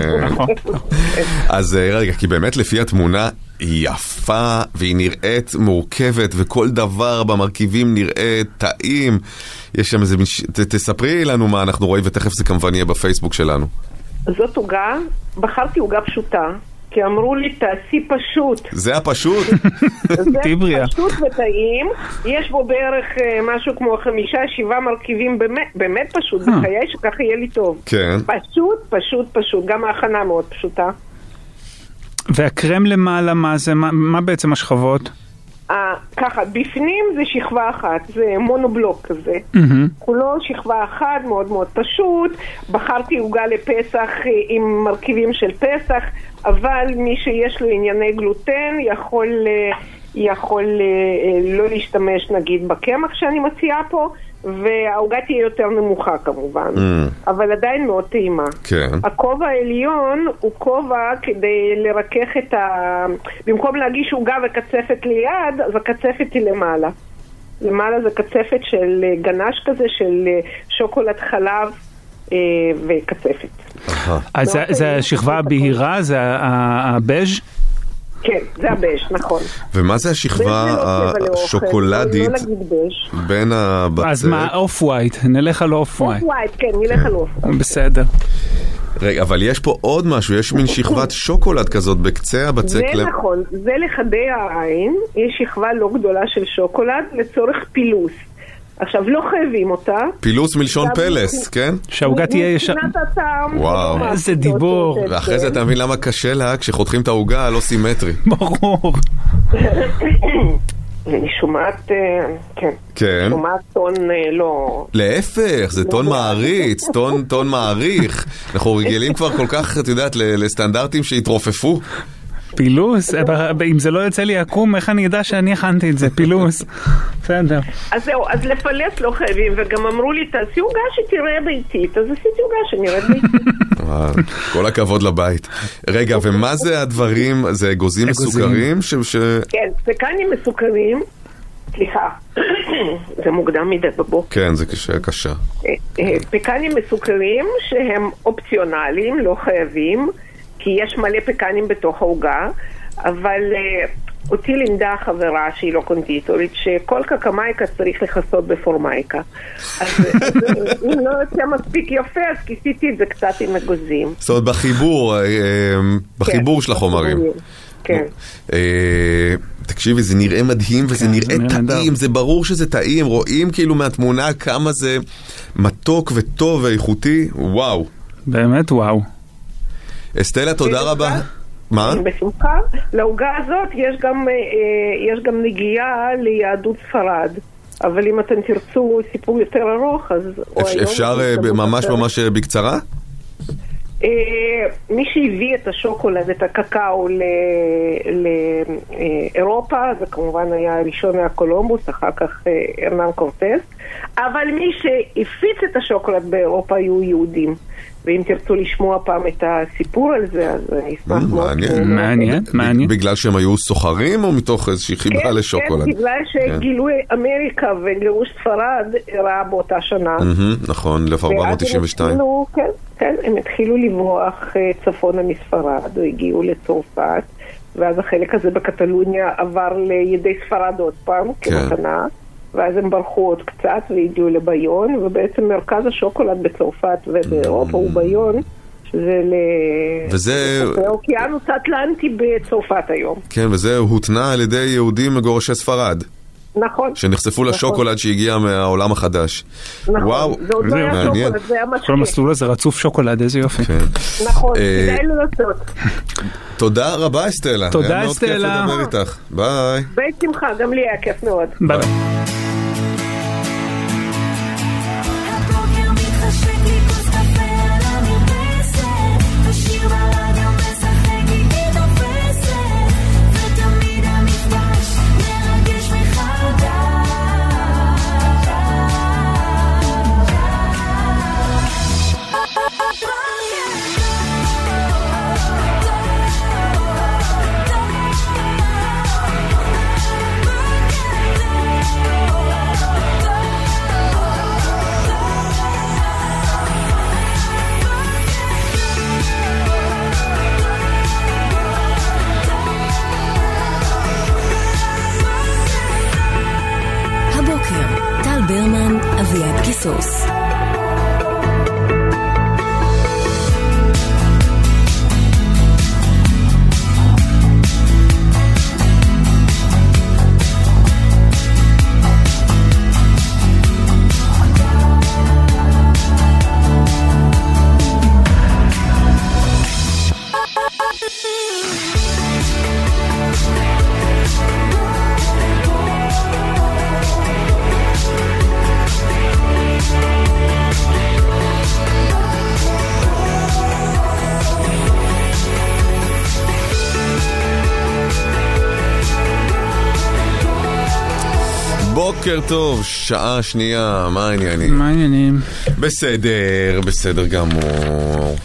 אז רגע, כי באמת לפי התמונה היא יפה והיא נראית מורכבת וכל דבר במרכיבים נראה טעים. יש שם איזה... תספרי לנו מה אנחנו רואים ותכף זה כמובן יהיה בפייסבוק שלנו. זאת עוגה, בחרתי עוגה פשוטה. כי אמרו לי, תעשי פשוט. זה הפשוט? זה פשוט וטעים. יש בו בערך משהו כמו חמישה, שבעה מרכיבים, באמת, באמת פשוט, בחיי שכך יהיה לי טוב. כן. פשוט, פשוט, פשוט. גם ההכנה מאוד פשוטה. והקרם למעלה, מה זה? מה, מה בעצם השכבות? אה, ככה, בפנים זה שכבה אחת, זה מונובלוק כזה. כולו שכבה אחת, מאוד מאוד פשוט. בחרתי עוגה לפסח עם מרכיבים של פסח, אבל מי שיש לו ענייני גלוטן יכול, יכול לא להשתמש נגיד בקמח שאני מציעה פה, והעוגה תהיה יותר נמוכה כמובן, mm. אבל עדיין מאוד טעימה. כן. הכובע העליון הוא כובע כדי לרכך את ה... במקום להגיש עוגה וקצפת ליד, אז הקצפת היא למעלה. למעלה זה קצפת של גנש כזה, של שוקולד חלב אה, וקצפת. אז זה השכבה הבהירה? זה הבז'? כן, זה הבז', נכון. ומה זה השכבה השוקולדית בין הבצק? אז מה, אוף ווייט, נלך על אוף ווייט. אוף ווייט, כן, נלך על אוף ווייט. בסדר. רגע, אבל יש פה עוד משהו, יש מין שכבת שוקולד כזאת בקצה הבצק. זה נכון, זה לחדי העין, יש שכבה לא גדולה של שוקולד לצורך פילוס. עכשיו, לא חייבים אותה. פילוס מלשון פלס, כן? שהעוגה תהיה ישר... וואו. איזה דיבור. ואחרי זה אתה מבין למה קשה לה כשחותכים את העוגה לא סימטרי. ברור. אני שומעת, כן. כן. שומעת טון לא... להפך, זה טון מעריץ, טון, טון מעריך. אנחנו רגילים כבר כל כך, את יודעת, לסטנדרטים שהתרופפו. פילוס? אם זה לא יוצא לי עקום, איך אני אדע שאני הכנתי את זה? פילוס. בסדר. אז זהו, אז לפלס לא חייבים, וגם אמרו לי, תעשי עוגה שתראה ביתית, אז עשיתי עוגה שנראית ביתית. כל הכבוד לבית. רגע, ומה זה הדברים, זה אגוזים מסוכרים? כן, פקנים מסוכרים, סליחה, זה מוקדם מדי בבוקר. כן, זה קשה. פקנים מסוכרים שהם אופציונליים, לא חייבים, כי יש מלא פקנים בתוך העוגה, אבל uh, אותי לימדה חברה שהיא לא קונדיטורית, שכל קקמייקה צריך לחסות בפורמייקה. אז אם לא יוצא מספיק יפה, אז כיסיתי את זה קצת עם אגוזים. זאת אומרת, בחיבור, בחיבור של החומרים. כן. תקשיבי, זה נראה מדהים וזה נראה טעים, זה ברור שזה טעים, רואים כאילו מהתמונה כמה זה מתוק וטוב ואיכותי, וואו. באמת וואו. אסטלה, תודה רבה. מה? בשמחה. לעוגה הזאת יש גם, יש גם נגיעה ליהדות ספרד. אבל אם אתם תרצו סיפור יותר ארוך, אז... אפשר ממש ממש בקצרה? מי שהביא את השוקולד, את הקקאו לאירופה, זה כמובן היה הראשון מהקולומבוס, אחר כך הרנן קורטס, אבל מי שהפיץ את השוקולד באירופה היו יהודים. ואם תרצו לשמוע פעם את הסיפור על זה, אז אשמח מאוד. מעניין, מעניין. בגלל שהם היו סוחרים או מתוך איזושהי חיבה לשוקולד? כן, בגלל שגילוי אמריקה וגירוש ספרד אירע באותה שנה. נכון, אלף ארבע מאות תשעים ושתיים. כן, כן, הם התחילו לברוח צפונה מספרד, והגיעו לצרפת, ואז החלק הזה בקטלוניה עבר לידי ספרד עוד פעם, כמתנה. ואז הם ברחו עוד קצת והגיעו לביון, ובעצם מרכז השוקולד בצרפת ובאירופה הוא ביון, שזה לאוקיינוס אטלנטי בצרפת היום. כן, וזה הותנה על ידי יהודים מגורשי ספרד. נכון. שנחשפו לשוקולד שהגיע מהעולם החדש. נכון. וואו, זה עוד לא היה שוקולד, זה היה משקיע. כל המסלול הזה רצוף שוקולד, איזה יופי. נכון, כדאי לנסות. תודה רבה, אסטלה. תודה, אסטלה. היה מאוד כיף לדבר איתך. ביי. ביי שמחה, גם לי היה כיף מאוד. ביי. ברמן, אביעד קיסוס. בוקר טוב, שעה שנייה, מה העניינים? מה העניינים? בסדר, בסדר גמור.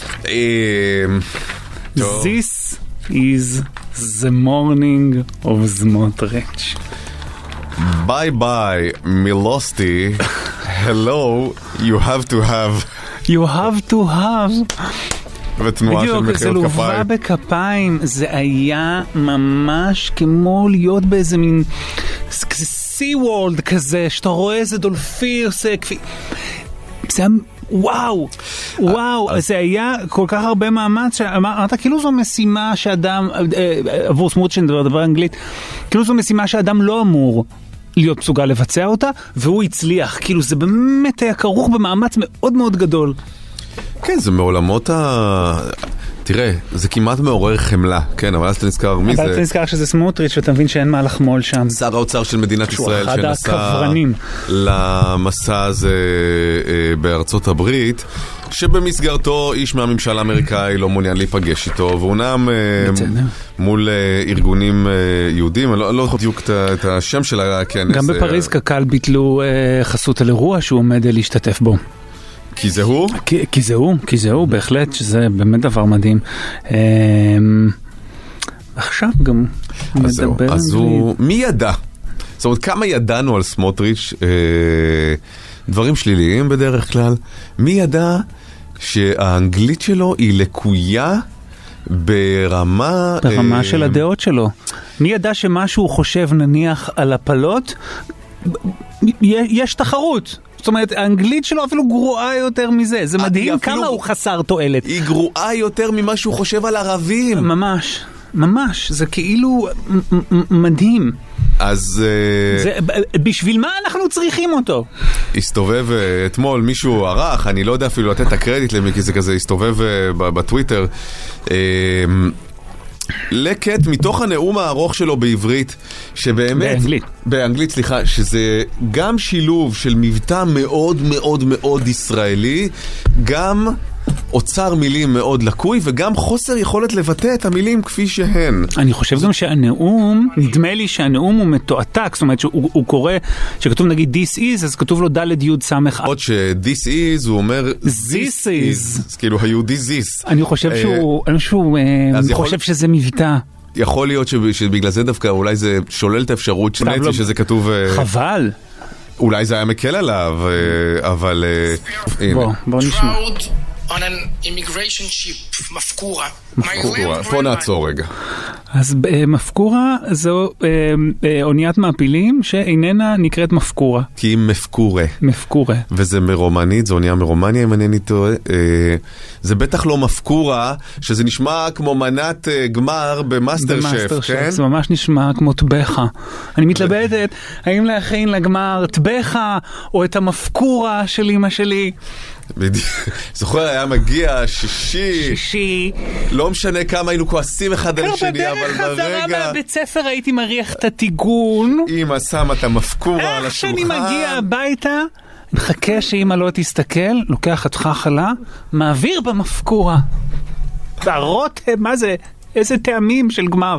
This is the morning of Smotrich. Bye bye, Milosty. Hello, you have to have. You have to have. ותנועה של מחיאות כפיים. זה לובה בכפיים, זה היה ממש כמו להיות באיזה מין סי וורלד כזה, שאתה רואה איזה דולפי עושה כפי... זה היה... וואו. וואו, זה היה כל כך הרבה מאמץ, אמרת כאילו זו משימה שאדם, עבור סמוטריץ' שנדבר דבר אנגלית, כאילו זו משימה שאדם לא אמור להיות מסוגל לבצע אותה, והוא הצליח, כאילו זה באמת היה כרוך במאמץ מאוד מאוד גדול. כן, זה מעולמות ה... תראה, זה כמעט מעורר חמלה, כן, אבל אז אתה נזכר מי זה... אבל אתה נזכר שזה סמוטריץ' ואתה מבין שאין מה לחמול שם. שר האוצר של מדינת ישראל שנסע הכוורנים. למסע הזה בארצות הברית, שבמסגרתו איש מהממשל האמריקאי לא מעוניין להיפגש איתו, והוא נעם מול ארגונים יהודים, אני לא זוכר בדיוק את השם של הכנס. גם בפריז קק"ל ביטלו חסות על אירוע שהוא עומד להשתתף בו. כי זה הוא? כי, כי זה הוא, כי זה הוא, בהחלט, שזה באמת דבר מדהים. עכשיו גם מדבר... אז, אז הוא... מי ידע? זאת אומרת, כמה ידענו על סמוטריץ', אה, דברים שליליים בדרך כלל, מי ידע שהאנגלית שלו היא לקויה ברמה... ברמה אה, של הדעות שלו. מי ידע שמה שהוא חושב נניח על הפלות, יש תחרות. זאת אומרת, האנגלית שלו אפילו גרועה יותר מזה. זה מדהים כמה הוא חסר תועלת. היא גרועה יותר ממה שהוא חושב על ערבים. ממש, ממש. זה כאילו מדהים. אז... זה, בשביל מה אנחנו צריכים אותו? הסתובב אתמול מישהו ערך, אני לא יודע אפילו לתת את הקרדיט למי, כי זה כזה הסתובב בטוויטר. לקט מתוך הנאום הארוך שלו בעברית, שבאמת... באנגלית. באנגלית, סליחה, שזה גם שילוב של מבטא מאוד מאוד מאוד ישראלי, גם אוצר מילים מאוד לקוי, וגם חוסר יכולת לבטא את המילים כפי שהן. אני חושב גם שהנאום, נדמה לי שהנאום הוא מתועתק, זאת אומרת שהוא הוא קורא, שכתוב נגיד this is, אז כתוב לו ד' י' סמך. עוד ש-this is, הוא אומר this is. אז כאילו היהודי this. אני חושב שהוא, אני חושב שזה מבטא. יכול להיות שבגלל זה דווקא אולי זה שולל את האפשרות שזה כתוב... חבל. אולי זה היה מקל עליו, אבל... בוא, בוא נשמע. on an immigration ship, מפקורה. מפקורה, פה נעצור רגע. אז מפקורה זו אוניית מעפילים שאיננה נקראת מפקורה. כי היא מפקורה. מפקורה. וזה מרומנית, זו אונייה מרומניה, אם אינני טועה. זה בטח לא מפקורה, שזה נשמע כמו מנת גמר במאסטר שף, כן? זה ממש נשמע כמו טבחה. אני מתלבטת, האם להכין לגמר טבחה, או את המפקורה של אמא שלי. זוכר, היה מגיע שישי, שישי, לא משנה כמה היינו כועסים אחד על שני, אבל ברגע... בדרך חזרה מהבית ספר הייתי מריח את הטיגון. אמא שמה את המפקורה על השולחן. איך שאני מגיע הביתה, מחכה שאמא לא תסתכל, לוקח חתיכה חלה, מעביר במפקורה. והרוטב, מה זה? איזה טעמים של גמר.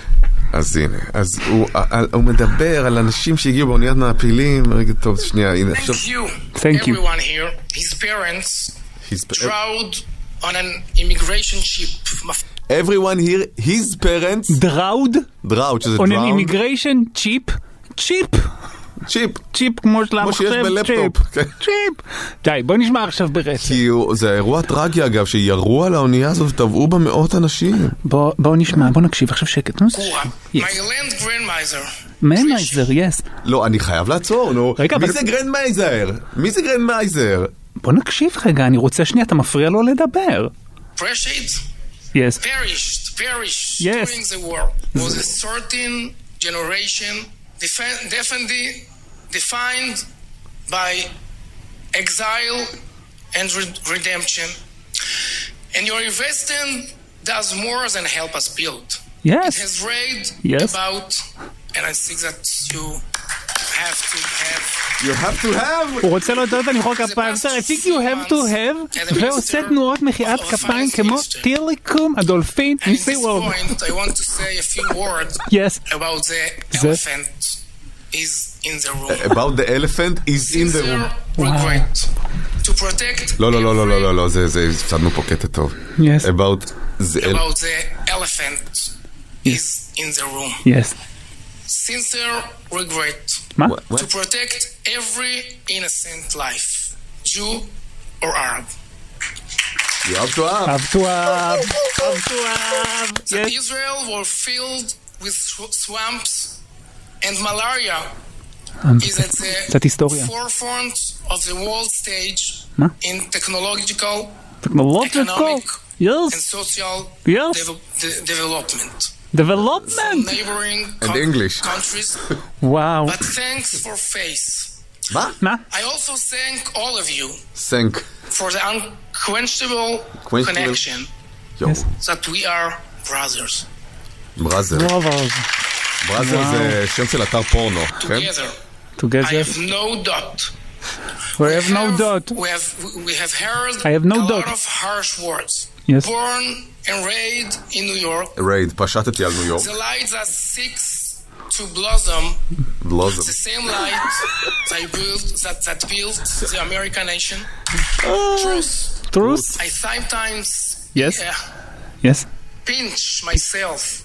אז הנה, אז הוא, הוא מדבר על אנשים שהגיעו באוניית מעפילים. רגע, טוב, שנייה, הנה. Thank you, Thank you. everyone here. His parents drowned on an immigration ship. Everyone here, his parents drowned? drowned, שזה drowned. on an immigration chip? chip? צ'יפ. צ'יפ כמו של המחשב, כמו שיש בלפטופ. צ'יפ. די, בוא נשמע עכשיו ברצף. כי זה אירוע טרגי אגב, שירו על האונייה הזאת וטבעו בה מאות אנשים. בוא נשמע, בוא נקשיב עכשיו שקט. My land grandmother. מייזר, יס. לא, אני חייב לעצור, נו. מי זה גרנדמייזר? מי זה גרנדמייזר? בוא נקשיב רגע, אני רוצה שנייה, אתה מפריע לו לדבר. Pressured? Yes. Perished, perished yes. during the war. Was a certain generation definitely defined by exile and re- redemption. And your investment does more than help us build. Yes. It has read yes. about, and I think that you have to have. You have to have. הוא רוצה להודות על מחיאות כפיים. I think you have to have. ועושה תנועות מחיאת כפיים כמו טיליקום, הדולפין, ניסי וורד. At this point, I want to say a few words yes. about the elephant is in the room. About the elephant is in the room. Regret. To protect... לא, לא, לא, לא, לא, לא, זה, זה, הפסדנו פה קטע טוב. Yes. About About the elephant is in the room. Yes. Sincere regret. מה? To protect every innocent life, Jew or Arab. You have to have. Have to have. Have to have. That Yes. Israel were filled with swamps and malaria is at the קצת היסטוריה. forefront of the world stage מה? in technological, טכנולוגיה, economic, yes, and social yes, devel- de- development. development, Neighboring And co- English. countries. וואו, But thanks for faith. מה? מה? I also thank all of you סנק. for the unquenchable Quenchable. connection יואו. that we are brothers. בראזר. וואו, בראזר זה שם של אתר פורנו, כן? Together, I together, have no doubt. we have no have- doubt, We have we have heard I have no a doubt. lot of harsh words. Yes. Born and raised in New York, רייד, פשטתי על ניו יורק. the light that seeks to blossom, בלוזם. the same light that built that that built the American nation. Truth. truth, I sometimes Yes. uh, yes, pinch myself.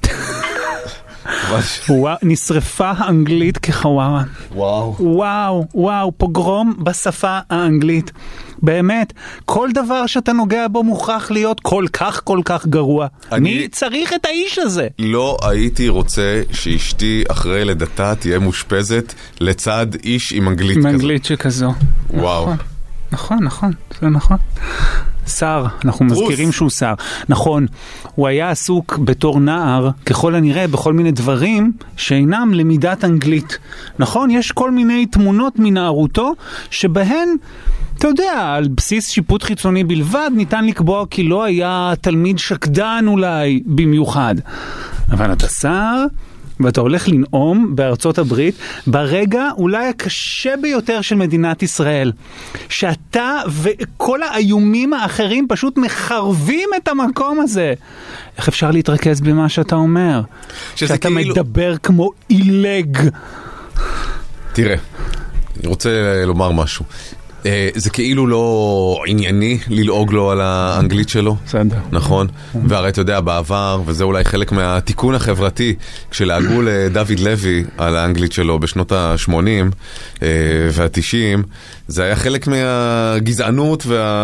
וואו, נשרפה האנגלית כחווארה. וואו. וואו, וואו, פוגרום בשפה האנגלית. באמת, כל דבר שאתה נוגע בו מוכרח להיות כל כך כל כך גרוע. אני- מי צריך את האיש הזה? לא הייתי רוצה שאשתי אחרי לידתה תהיה מושפזת לצד איש עם אנגלית עם כזאת. אנגלית שכזו. וואו. נכון, נכון, זה נכון. שר, אנחנו מזכירים שהוא שר. נכון, הוא היה עסוק בתור נער, ככל הנראה, בכל מיני דברים שאינם למידת אנגלית. נכון, יש כל מיני תמונות מנערותו, שבהן, אתה יודע, על בסיס שיפוט חיצוני בלבד, ניתן לקבוע כי לא היה תלמיד שקדן אולי במיוחד. אבל אתה שר, ואתה הולך לנאום בארצות הברית ברגע אולי הקשה ביותר של מדינת ישראל, שאתה וכל האיומים האחרים פשוט מחרבים את המקום הזה. איך אפשר להתרכז במה שאתה אומר? שאתה כאילו... מדבר כמו אילג. תראה, אני רוצה לומר משהו. זה כאילו לא ענייני ללעוג לו על האנגלית שלו. בסדר. נכון? והרי אתה יודע, בעבר, וזה אולי חלק מהתיקון החברתי, כשלעגו לדוד לוי על האנגלית שלו בשנות ה-שמונים וה-תשעים, זה היה חלק מהגזענות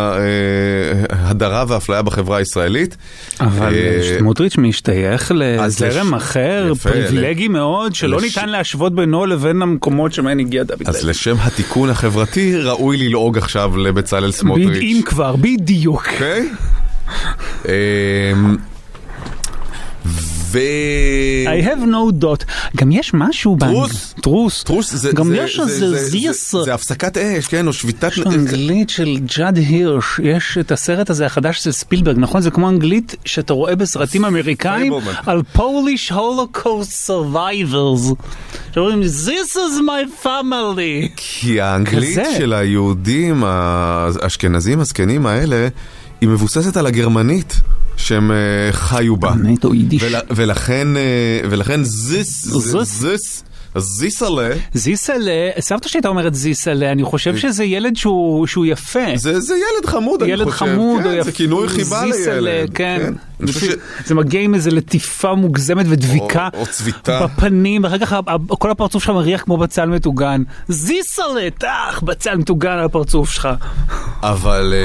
וההדרה והאפליה בחברה הישראלית. אבל סמוטריץ' משתייך לזרם אחר, פריבילגי מאוד, שלא ניתן להשוות בינו לבין המקומות שמהן הגיע דוד לוי. אז לשם התיקון החברתי ראוי ללעוג עכשיו לבצלאל סמוטריץ'. אם כבר, בדיוק. אוקיי? ו... I have no doubt. גם יש משהו... טרוס. טרוס. טרוס זה... גם יש איזה זיס. זה הפסקת אש, כן? או שביתת... יש אנגלית של ג'אד הירש. יש את הסרט הזה החדש של ספילברג, נכון? זה כמו אנגלית שאתה רואה בסרטים אמריקאים על Polish Holocaust Survivors. שאומרים, This is my family. כי האנגלית של היהודים האשכנזים הזקנים האלה היא מבוססת על הגרמנית שהם חיו בה. ולכן, ולכן זיס, זיס, זיסלה. זיסלה, סבתא שהייתה אומרת זיסלה, אני חושב שזה ילד שהוא, שהוא יפה. זה, זה ילד חמוד, אני ילד חושב. חמוד, כן, או יפה. זה כינוי חיבה לילד. כן. כן. אני חושב ש... זה מגיע עם איזה לטיפה מוגזמת ודביקה. או, או צביתה. בפנים, ואחר כך כל הפרצוף שלך מריח כמו בצל מטוגן. זיסלה, תח, בצל מטוגן על הפרצוף שלך. אבל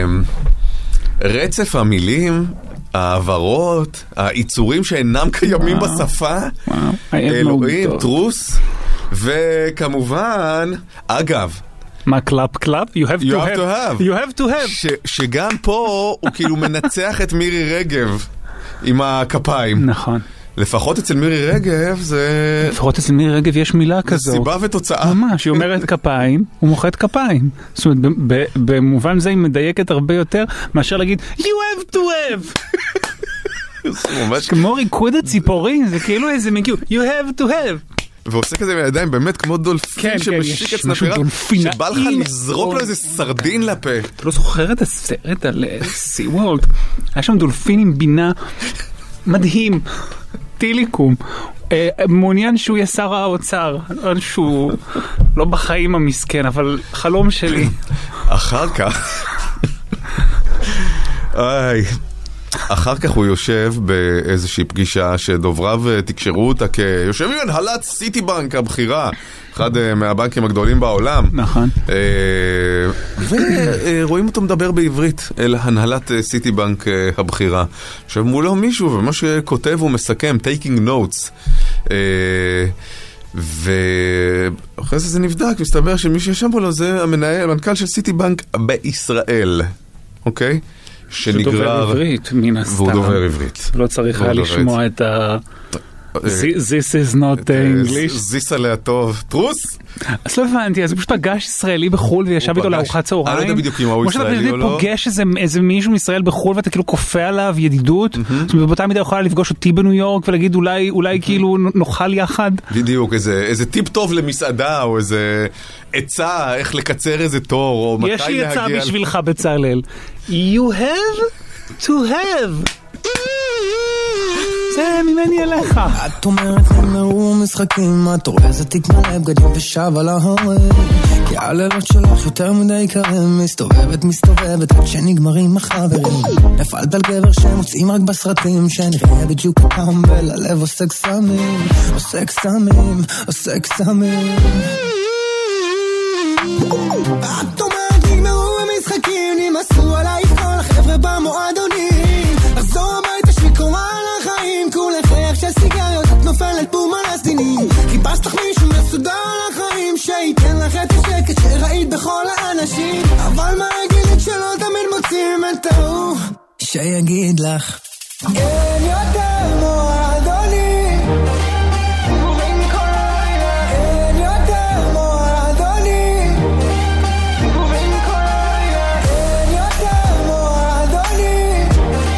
רצף המילים... העברות, העיצורים שאינם קיימים בשפה, אלוהים, טרוס, וכמובן, אגב, מה קלאפ קלאפ? You have to have. You have to have. שגם פה הוא כאילו מנצח את מירי רגב עם הכפיים. נכון. לפחות אצל מירי רגב זה... לפחות אצל מירי רגב יש מילה כזו. זה סיבה ותוצאה. ממש, היא אומרת כפיים, הוא מוחאת כפיים. זאת אומרת, במובן זה היא מדייקת הרבה יותר מאשר להגיד, you have to have. כמו ריקוד הציפורי, זה כאילו איזה מגיע, you have to have. ועושה כזה בידיים באמת כמו דולפין שמשיק את סנפירה, שבא לך לזרוק לו איזה סרדין לפה. אתה לא זוכר את הסרט על סי וולד? היה שם דולפין עם בינה מדהים. טיליקום. מעוניין שהוא יהיה שר האוצר. שהוא לא בחיים המסכן, אבל חלום שלי. אחר כך... איי... אחר כך הוא יושב באיזושהי פגישה שדובריו תקשרו אותה כיושב עם הנהלת סיטי בנק הבחירה, אחד מהבנקים הגדולים בעולם. נכון. ורואים אותו מדבר בעברית אל הנהלת סיטי בנק הבחירה. עכשיו מולו מישהו, ומה שכותב הוא מסכם, taking notes. ואחרי זה זה נבדק, מסתבר שמי שישב בו לו זה המנהל, המנכ"ל של סיטי בנק בישראל, אוקיי? שדובר עברית, מן הסתם. והוא דובר עברית. לא צריך היה לשמוע את ה... This is not English. זיס עליה טוב. טרוס? אז לא הבנתי, אז הוא פשוט פגש ישראלי בחול וישב איתו לארוחת צהריים. אני לא יודע בדיוק אם הוא ישראלי או לא. כמו שאתה פוגש איזה מישהו מישראל בחול ואתה כאילו כופה עליו ידידות, זאת אומרת, באותה מידה יכולה לפגוש אותי בניו יורק ולהגיד אולי כאילו נאכל יחד. בדיוק, איזה טיפ טוב למסעדה או איזה עצה איך לקצר איזה תור או מתי להגיע. יש לי עצה בשבילך בצלאל. You have to have. זה ממני אליך. את אומרת נגמרו משחקים, את אורזת תיק מלא בגדים ושב על ההורים, כי הלילות שלך יותר מדי קרים, מסתובבת מסתובבת עד שנגמרים החברים, נפלת על גבר שמוצאים רק בסרטים, שנראה בדיוק כתם וללב עושה קסמים, עושה קסמים, עושה קסמים. את אומרת נגמרו המשחקים, נמאסו עלייך כל החבר'ה במועדונים, לחזור הביתה שקורה כולך ריח של סיגריות, את נופלת בום על הסדינים, חיפשת לך מישהו מסודר על החיים, שייתן לך את השקט שראית בכל האנשים, אבל מה יגיד שלא תמיד מוצאים את ההוא שיגיד לך אין יותר מועדונים, אין יותר מועדונים, אין יותר מועדונים,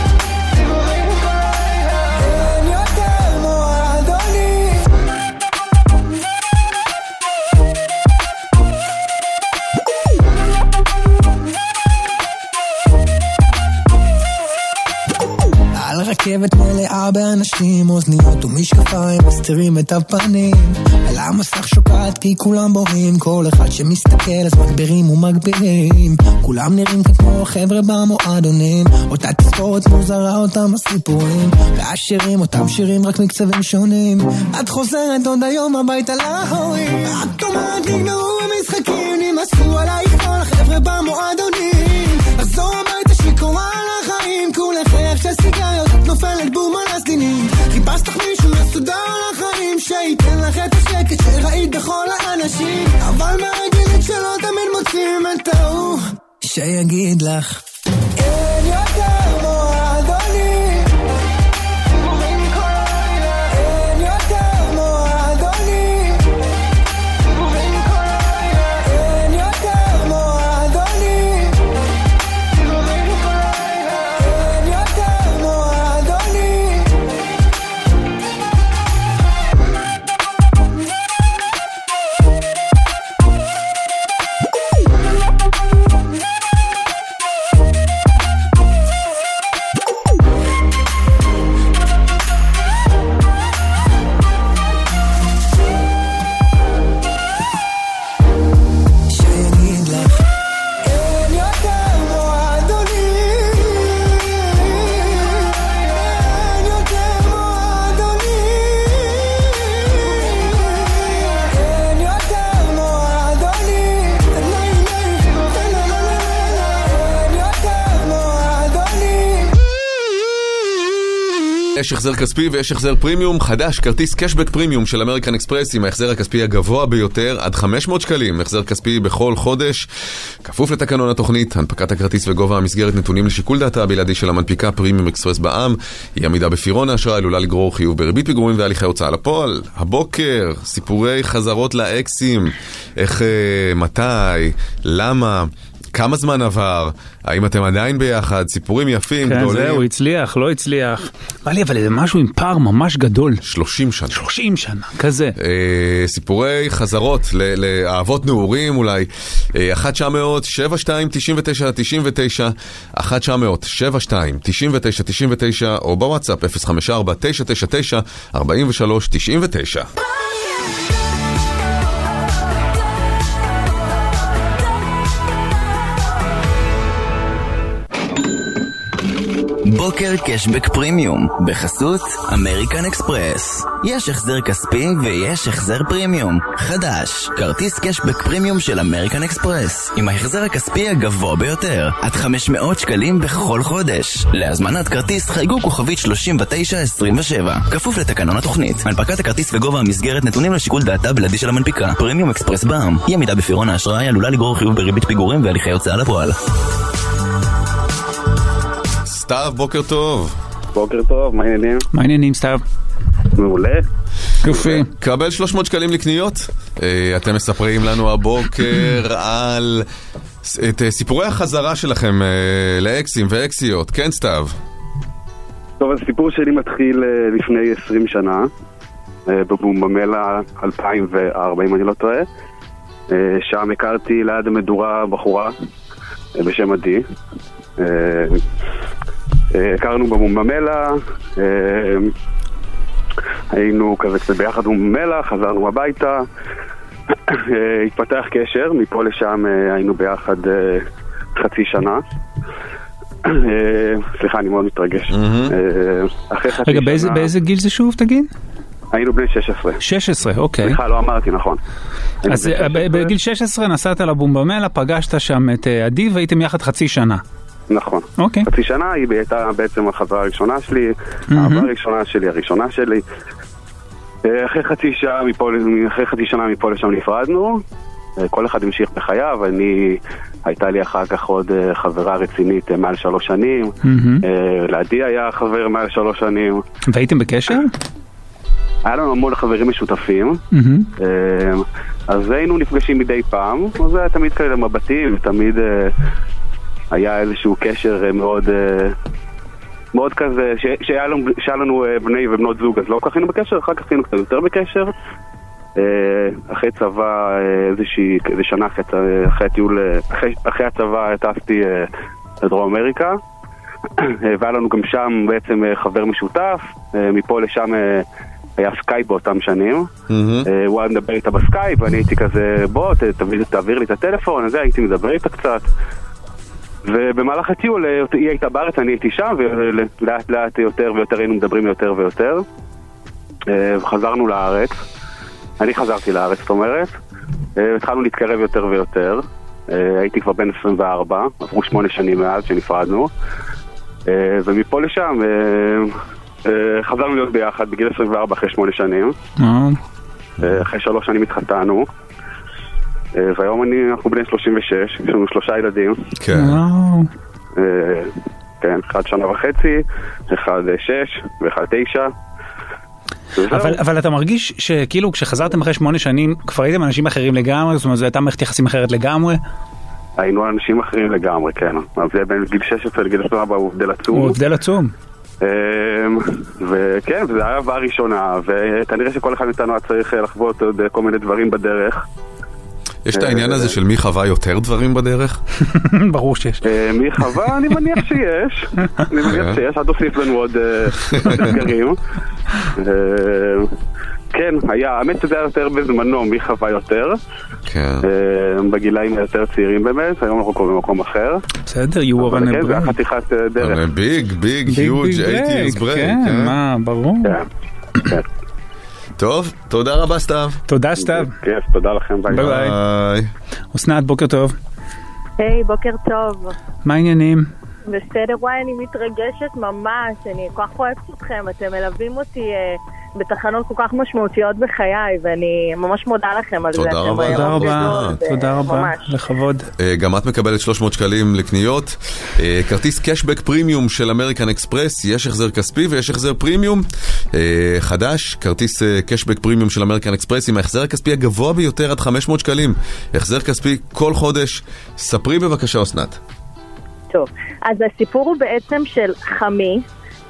רכבת מלאה באנשים, אוזניות ומשקפיים מסתירים את הפנים, על המסך שוקעת כי כולם בוהים, כל אחד שמסתכל אז מגבירים ומגבירים, כולם נראים כמו חבר'ה במועדונים, אותה תספורת מוזרה אותם הסיפורים, והשירים אותם שירים רק מקצבים שונים, את חוזרת עוד היום הביתה להורים, את אומרת נגמרו המשחקים, נמאסו עלייך כל החבר'ה במועדונים, לחזור הביתה שקורה על החיים, כולך ריח של סיגריות, את נופלת בום על הסדינים, חיפשת לך מישהו מסודר על החיים, שייתן לך את השקט שראית בכל האנשים, אבל מה יגיד שלא תמיד מוצאים את ההוא שיגיד לך אין יותר מועדונים, אין יותר מועדונים, אין יותר מועדונים, אין יותר מועדונים. יש החזר כספי ויש החזר פרימיום חדש, כרטיס קשבק פרימיום של אמריקן אקספרס עם ההחזר הכספי הגבוה ביותר עד חמש מאות שקלים, החזר כספי בכל חודש, כפוף לתקנון התוכנית. הנפקת הכרטיס וגובה המסגרת נתונים לשיקול דעתה הבלעדי של המנפיקה פרימיום אקספרס בע"מ, היא עמידה בפירעון האשראי עלולה לגרור חיוב בריבית פיגורים והליכי הוצאה לפועל. הבוקר סיפורי חזרות לאקסים, איך, מתי, למה, כמה זמן עבר, האם אתם עדיין ביחד, סיפורים יפים, כן, גדולים. זהו, הצליח, לא הצליח. בא לי, אבל זה משהו עם פער ממש גדול. שלושים שנה. שלושים שנה, כזה. אה, סיפורי חזרות לאהבות נעורים אולי. אה, אחת תשע מאות שבע שתיים תשעים ותשע תשעים ותשע, אחת תשע מאות שבע שתיים תשעים ותשע תשעים ותשע, או בוואטסאפ אפס חמש ארבע תשע תשע תשע ארבעים ושלוש תשעים ותשע. בוקר קשבק פרימיום, בחסות אמריקן אקספרס. יש החזר כספי ויש החזר פרימיום. חדש, כרטיס קשבק פרימיום של אמריקן אקספרס, עם ההחזר הכספי הגבוה ביותר, עד חמש מאות שקלים בכל חודש. להזמנת כרטיס חייגו כוכבית שלושים ותשע עשרים ושבע, כפוף לתקנון התוכנית. הנפקת הכרטיס וגובה המסגרת נתונים לשיקול דעתה בלעדי של המנפיקה. פרימיום אקספרס בע"מ, אי עמידה בפירעון האשראי עלולה לגרור חיוב בריבית פיגורים והליכי הוצאה לפועל. סתיו, בוקר טוב. בוקר טוב, מה העניינים? מה העניינים, סתיו? מעולה. יופי. קבל שלוש מאות שקלים לקניות. אתם מספרים לנו הבוקר על את סיפורי החזרה שלכם לאקסים ואקסיות. כן, סתיו? טוב, הסיפור שלי מתחיל לפני עשרים שנה, בבומבמלה אלפיים וארבע, אם אני לא טועה. שם הכרתי ליד המדורה בחורה בשם עדי. הכרנו בבומבמלה, היינו כזה קצת ביחד בבומבמלה, חזרנו הביתה, התפתח קשר, מפה לשם היינו ביחד חצי שנה. סליחה, אני מאוד מתרגש. רגע, באיזה גיל זה שוב, תגיד? היינו בני שש עשרה. שש עשרה, אוקיי. סליחה, לא אמרתי, נכון. אז בגיל שש עשרה נסעת לבומבמלה, פגשת שם את עדי והייתם יחד חצי שנה. נכון. אוקיי. חצי שנה היא הייתה בעצם החזרה הראשונה שלי, העברה הראשונה שלי, הראשונה שלי. אחרי חצי שעה מפה, אחרי חצי שנה מפה לשם נפרדנו. כל אחד המשיך בחייו, אני, הייתה לי אחר כך עוד חברה רצינית מעל שלוש שנים. לעדי היה חבר מעל שלוש שנים. והייתם בקשר? היה לנו המון חברים משותפים, אז היינו נפגשים מדי פעם, וזה היה תמיד כאלה מבטים, תמיד היה איזשהו קשר מאוד מאוד כזה, שהיה לנו בני ובנות זוג, אז לא כך היינו בקשר, אחר כך היינו קצת יותר בקשר. אחרי צבא, איזושהי שנה אחרי טיול, אחרי הצבא טסתי לדרום אמריקה, והיה לנו גם שם בעצם חבר משותף, מפה לשם היה סקייפ באותם שנים. הוא היה מדבר איתה בסקייפ ואני הייתי כזה, בוא תעביר לי את הטלפון, אז הייתי מדבר איתה קצת, ובמהלך הטיול היא הייתה בארץ, אני הייתי שם, ולאט לאט יותר ויותר היינו מדברים יותר ויותר, וחזרנו לארץ. אני חזרתי לארץ, זאת אומרת, התחלנו להתקרב יותר ויותר. הייתי כבר בן עשרים וארבע, עברו שמונה שנים מאז שנפרדנו, ומפה לשם חזרנו להיות ביחד בגיל עשרים וארבע אחרי שמונה שנים. אחרי שלוש שנים התחתנו, והיום אנחנו בני שלושים ושש, יש לנו שלושה ילדים. כן. כן, אחד שנה וחצי, אחד שש ואחד תשע. אבל, אבל אתה מרגיש שכאילו כשחזרתם אחרי שמונה שנים כבר הייתם אנשים אחרים לגמרי? זאת אומרת, זו הייתה מערכת יחסים אחרת לגמרי? היינו אנשים אחרים לגמרי, כן. אבל זה בין גיל שש עשרה לגיל עשרים וארבע הוא הבדל עצום. הוא הבדל עצום. וכן, זו היה הבאה ראשונה, וכנראה שכל אחד מאיתנו היה צריך לחוות עוד כל מיני דברים בדרך. יש את העניין הזה של מי חווה יותר דברים בדרך? ברור שיש. מי חווה? אני מניח שיש. אני מניח שיש, עד הוסיף לנו עוד אתגרים. כן, היה, האמת שזה היה יותר בזמנו, מי חווה יותר. בגילאים היותר צעירים באמת, היום אנחנו קוראים במקום אחר. בסדר, you were on a break. זה היה חתיכת דרך. ביג, ביג, huge eighties break. כן, מה, ברור. כן. טוב, תודה רבה סתיו. תודה סתיו. כיף, תודה לכם, ביי ביי. אסנת, בוקר טוב. היי, בוקר טוב. מה העניינים? בסדר, וואי, אני מתרגשת ממש, אני כל כך אוהבת אתכם, אתם מלווים אותי בתחנות כל כך משמעותיות בחיי, ואני ממש מודה לכם על זה. תודה רבה. תודה רבה, תודה רבה, לכבוד. גם את מקבלת שלוש מאות שקלים לקניות, כרטיס קשבק פרימיום של אמריקן אקספרס, יש החזר כספי ויש החזר פרימיום חדש, כרטיס קשבק פרימיום של אמריקן אקספרס עם ההחזר הכספי הגבוה ביותר עד חמש מאות שקלים, החזר כספי כל חודש. ספרי בבקשה אסנת. טוב, אז הסיפור הוא בעצם של חמי,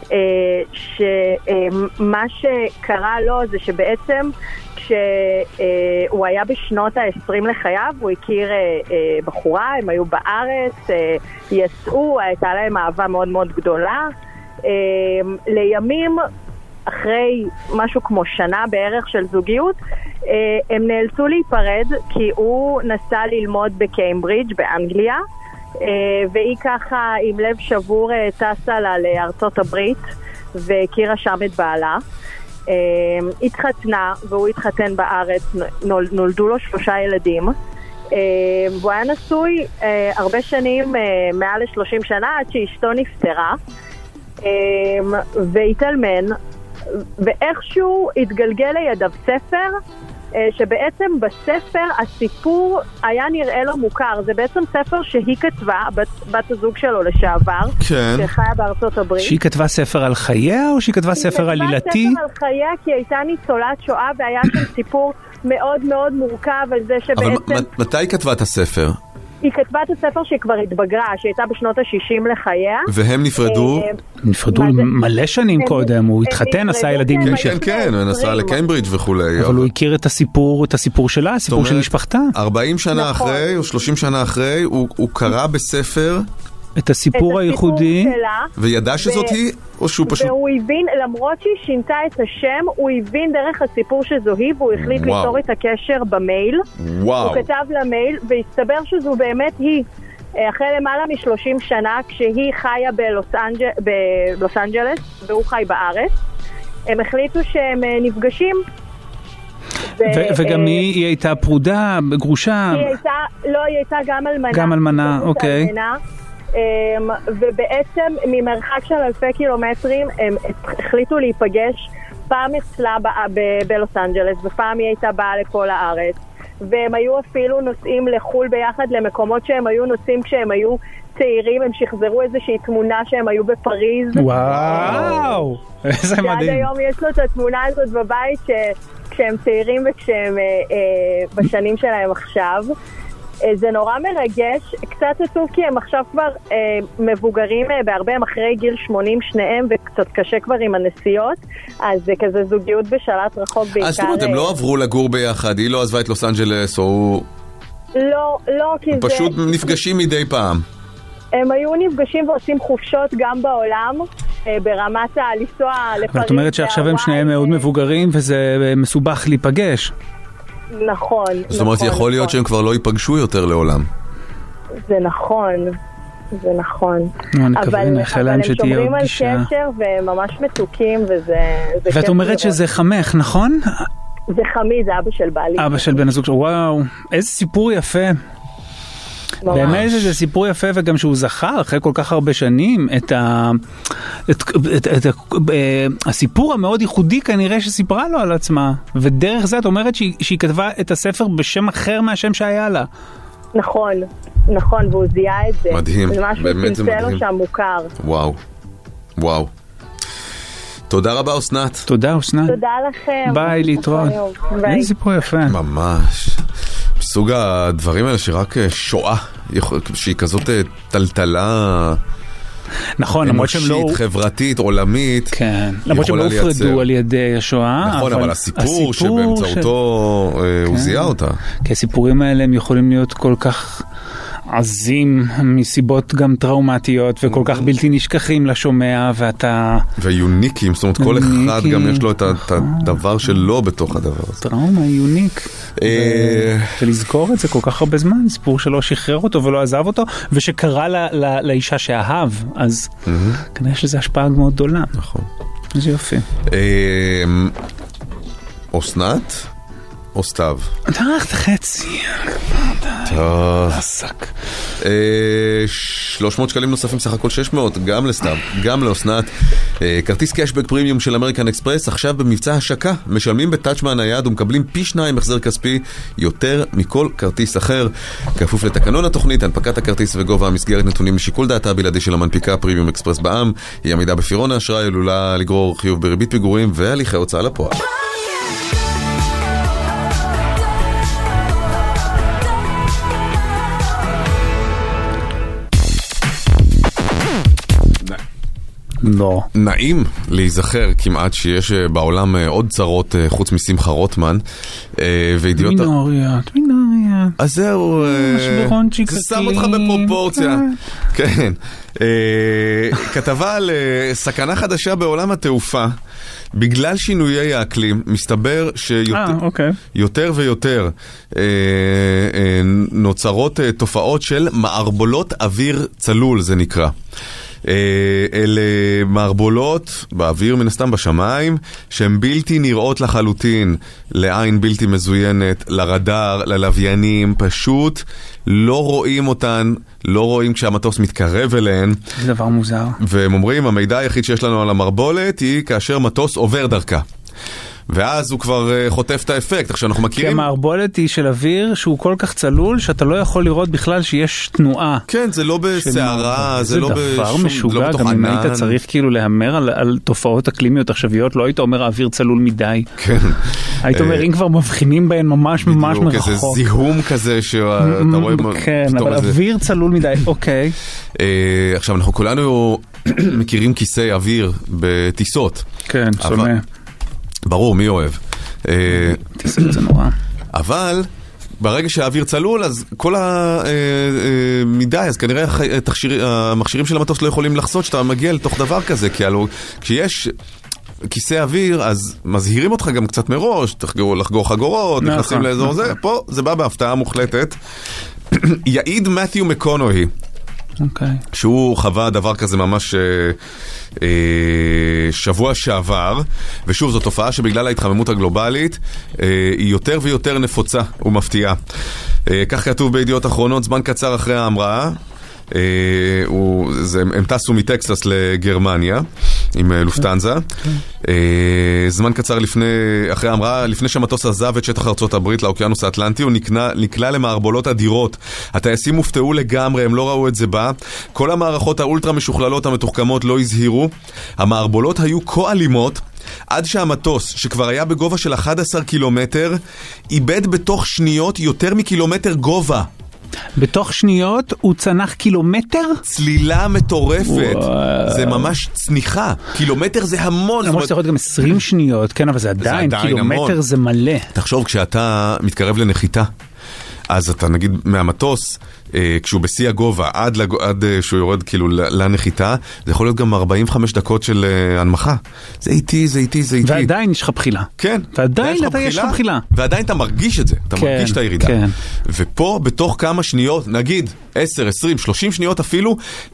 שמה שקרה לו זה שבעצם כשהוא היה בשנות ה-עשרים לחייו, הוא הכיר בחורה, הם היו בארץ, יצאו, הייתה להם אהבה מאוד מאוד גדולה. לימים, אחרי משהו כמו שנה בערך של זוגיות, הם נאלצו להיפרד כי הוא נסע ללמוד בקיימברידג' באנגליה, והיא ככה עם לב שבור טסה לה לארצות הברית והכירה שם את בעלה. התחתנה והוא התחתן בארץ, נולדו לו שלושה ילדים. והוא היה נשוי הרבה שנים, מעל ל-שלושים שנה, עד שאשתו נפטרה והתאלמן, ואיכשהו התגלגל לידיו ספר שבעצם בספר הסיפור היה נראה לו מוכר. זה בעצם ספר שהיא כתבה, בת, בת הזוג שלו לשעבר, כן. שחיה בארצות הברית. שהיא כתבה ספר על חייה או שהיא כתבה ספר עלילתי? היא כתבה ספר על חייה כי הייתה ניצולת שואה והיה שם סיפור מאוד מאוד מורכב על זה שבעצם... אבל מתי היא כתבה את הספר? היא כתבה את הספר שהיא כבר התבגרה, שהייתה בשנות ה-שישים לחייה. והם נפרדו? נפרדו מלא שנים קודם, הוא התחתן, עשה ילדים. כן, כן, כן, הוא נסע לקיימברידג' וכולי. אבל הוא הכיר את הסיפור, את הסיפור שלה, הסיפור של משפחתה. ארבעים שנה אחרי, או שלושים שנה אחרי, הוא קרא בספר... את הסיפור הייחודי, וידע שזאת היא, או שהוא פשוט... והוא הבין, למרות שהיא שינתה את השם, הוא הבין דרך הסיפור שזו היא, והוא החליט ליצור את הקשר במייל. וואו. הוא כתב למייל, והסתבר שזו באמת היא. אחרי למעלה מ-שלושים שנה, כשהיא חיה בלוס, אנג'... בלוס אנג'לס, והוא חי בארץ, הם החליטו שהם נפגשים. ו- וגם היא, היא הייתה פרודה, גרושה. היא הייתה, לא, היא הייתה גם אלמנה. גם אלמנה, אוקיי. אלמנה. Um, ובעצם ממרחק של אלפי קילומטרים הם החליטו להיפגש פעם אצלה בלוס אנג'לס ופעם היא הייתה באה לכל הארץ, והם היו אפילו נוסעים לחול ביחד למקומות שהם היו נוסעים כשהם היו צעירים. הם שחזרו איזושהי תמונה שהם היו בפריז. וואו, איזה מדהים. ועד היום יש לו את התמונה הזאת בבית כשהם צעירים וכשהם אה, אה, בשנים שלהם עכשיו. זה נורא מרגש, קצת עצוב כי הם עכשיו כבר אה, מבוגרים אה, בהרבה, הם אחרי גיל שמונים שניהם וקצת קשה כבר עם הנסיעות, אז זה כזה זוגיות בשלט רחוק בעיקר. אז זאת אומרת, הם לא עברו לגור ביחד, היא לא עזבה את לוס אנג'לס או הוא... לא, לא, כי הם זה... פשוט נפגשים מדי פעם. הם היו נפגשים ועושים חופשות גם בעולם, אה, ברמת הלנסוע לפריז. אבל את אומרת שעכשיו הם שניהם מאוד מבוגרים וזה מסובך להיפגש. נכון. זאת אומרת, יכול להיות שהם כבר לא ייפגשו יותר לעולם. זה נכון, זה נכון. אבל הם שומרים על קשר והם ממש מתוקים וזה... ואת אומרת שזה חמך, נכון? זה חמי, זה אבא של בעלי. אבא של בן הזוג, וואו, איזה סיפור יפה. באמת זה סיפור יפה, וגם שהוא זכר אחרי כל כך הרבה שנים את ה... את, את, את, את, הסיפור המאוד ייחודי כנראה שסיפרה לו על עצמה, ודרך זה את אומרת שהיא, שהיא כתבה את הספר בשם אחר מהשם שהיה לה. נכון, נכון, והוא זיהה את זה. מדהים, באמת זה מדהים. לו שם מוכר. וואו, וואו. תודה רבה אסנת. תודה אסנת. תודה לכם. ביי, להתראות. איזה סיפור יפה. ממש. סוג הדברים האלה שרק שואה, שהיא כזאת טלטלה נכון, למרות שהם לא... אנושית, חברתית, עולמית, כן, למרות שהם לא הופרדו על ידי השואה. נכון, אבל הסיפור שבאמצעותו הוא זיהה אותה. כי הסיפורים האלה הם יכולים להיות כל כך עזים מסיבות גם טראומטיות וכל כך בלתי נשכחים לשומע, ואתה... ויוניקים, זאת אומרת כל אחד גם יש לו את הדבר שלו בתוך הדבר הזה. טראומה, יוניק. ולזכור את זה כל כך הרבה זמן, סיפור שלא שחרר אותו ולא עזב אותו, ושקרא לאישה שאהב, אז כנראה שזה השפעה מאוד גדולה. נכון. איזה יופי. אסנת? או סתיו? אתה הלכת חצי. טוב. עסק. שלוש מאות שקלים נוספים, סך הכל שש מאות, גם לסתיו, גם לאסנת. כרטיס קשבק פרימיום של אמריקן אקספרס, עכשיו במבצע השקה. משלמים בטאץ' מהנייד ומקבלים פי שניים החזר כספי יותר מכל כרטיס אחר. כפוף לתקנון התוכנית, הנפקת הכרטיס וגובה המסגרת נתונים לשיקול דעתה בלעדי של המנפיקה פרימיום אקספרס בע"מ. היא עמידה בפירעון האשראי, עלולה לגרור חיוב בריבית פיגורים והליכי הוצאה לפועל. לא. נעים להיזכר כמעט שיש בעולם עוד צרות חוץ משמחה רוטמן. מינוריות, מינוריות. אז זהו, משברונצ'יק זה שם אותך בפרופורציה. כן. כתבה על סכנה חדשה בעולם התעופה. בגלל שינויי האקלים, מסתבר שיותר ויותר נוצרות תופעות של מערבולות אוויר צלול, זה נקרא. אלה מערבולות באוויר, מן הסתם בשמיים, שהן בלתי נראות לחלוטין, לעין בלתי מזוינת, לרדאר, ללוויינים, פשוט לא רואים אותן, לא רואים כשהמטוס מתקרב אליהן. זה דבר מוזר. והם אומרים, המידע היחיד שיש לנו על המערבולת היא כאשר מטוס עובר דרכה. ואז הוא כבר uh, חוטף את האפקט. עכשיו אנחנו מכירים... כי המערבולת היא של אוויר שהוא כל כך צלול שאתה לא יכול לראות בכלל שיש תנועה. כן, זה לא בסערה, זה, זה לא דבר בשום, משוגע, לא בתוך גם ענן. אם היית צריך כאילו להמר על, על תופעות אקלימיות עכשוויות, לא היית אומר האוויר צלול מדי. כן. היית אומר, אם כבר מבחינים בהן ממש ממש מרחוק. בדיוק, איזה זיהום כזה שאתה רואה... כן, אבל אוויר צלול מדי, אוקיי. עכשיו, אנחנו כולנו מכירים כיסא אוויר בטיסות. כן, שומע. ברור, מי אוהב. טיסות זה נורא. אבל ברגע שהאוויר צלול, אז כל המידה, אז כנראה המכשירים של המטוס לא יכולים לחסות שאתה מגיע לתוך דבר כזה, כי כשיש כיסא אוויר, אז מזהירים אותך גם קצת מראש, לחגור חגורות, נכנסים לאזור זה, פה זה בא בהפתעה מוחלטת. יעיד מת'יו מקונוהי, שהוא חווה דבר כזה ממש אה, שבוע שעבר, ושוב זו תופעה שבגלל ההתחממות הגלובלית אה, היא יותר ויותר נפוצה ומפתיעה. אה, כך כתוב בידיעות אחרונות, זמן קצר אחרי ההמראה, אה, הוא, זה, הם טסו מטקסס לגרמניה עם לופטנזה. אה, זמן קצר לפני, אחרי ההמראה, לפני שהמטוס עזב את שטח ארצות הברית לאוקיינוס האטלנטי, הוא נקנה, נקלע למערבולות אדירות. הטייסים הופתעו לגמרי, הם לא ראו את זה בא. כל המערכות האולטרה משוכללות המתוחכמות לא הזהירו. המערבולות היו כה אלימות, עד שהמטוס, שכבר היה בגובה של אחד עשר קילומטר, איבד בתוך שניות יותר מקילומטר גובה. בתוך שניות הוא צנח קילומטר? צלילה מטורפת. זה ממש צניחה. קילומטר זה המון. למרות שזה יכול להיות גם עשרים שניות, כן, אבל זה עדיין, קילומטר זה מלא. תחשוב, כשאתה מתקרב לנחיתה, אז אתה נגיד מהמטוס, אה, כשהוא בשיא הגובה, עד, לג... עד אה, שהוא יורד כאילו לנחיתה, זה יכול להיות גם ארבעים וחמש דקות של אה, הנמכה. זה איטי, זה איטי, זה איטי. ועדיין יש לך בחילה. כן. ועדיין אתה יש לך בחילה. ועדיין אתה מרגיש את זה, אתה כן, מרגיש את הירידה. כן. ופה, בתוך כמה שניות, נגיד עשר, עשרים, שלושים שניות אפילו,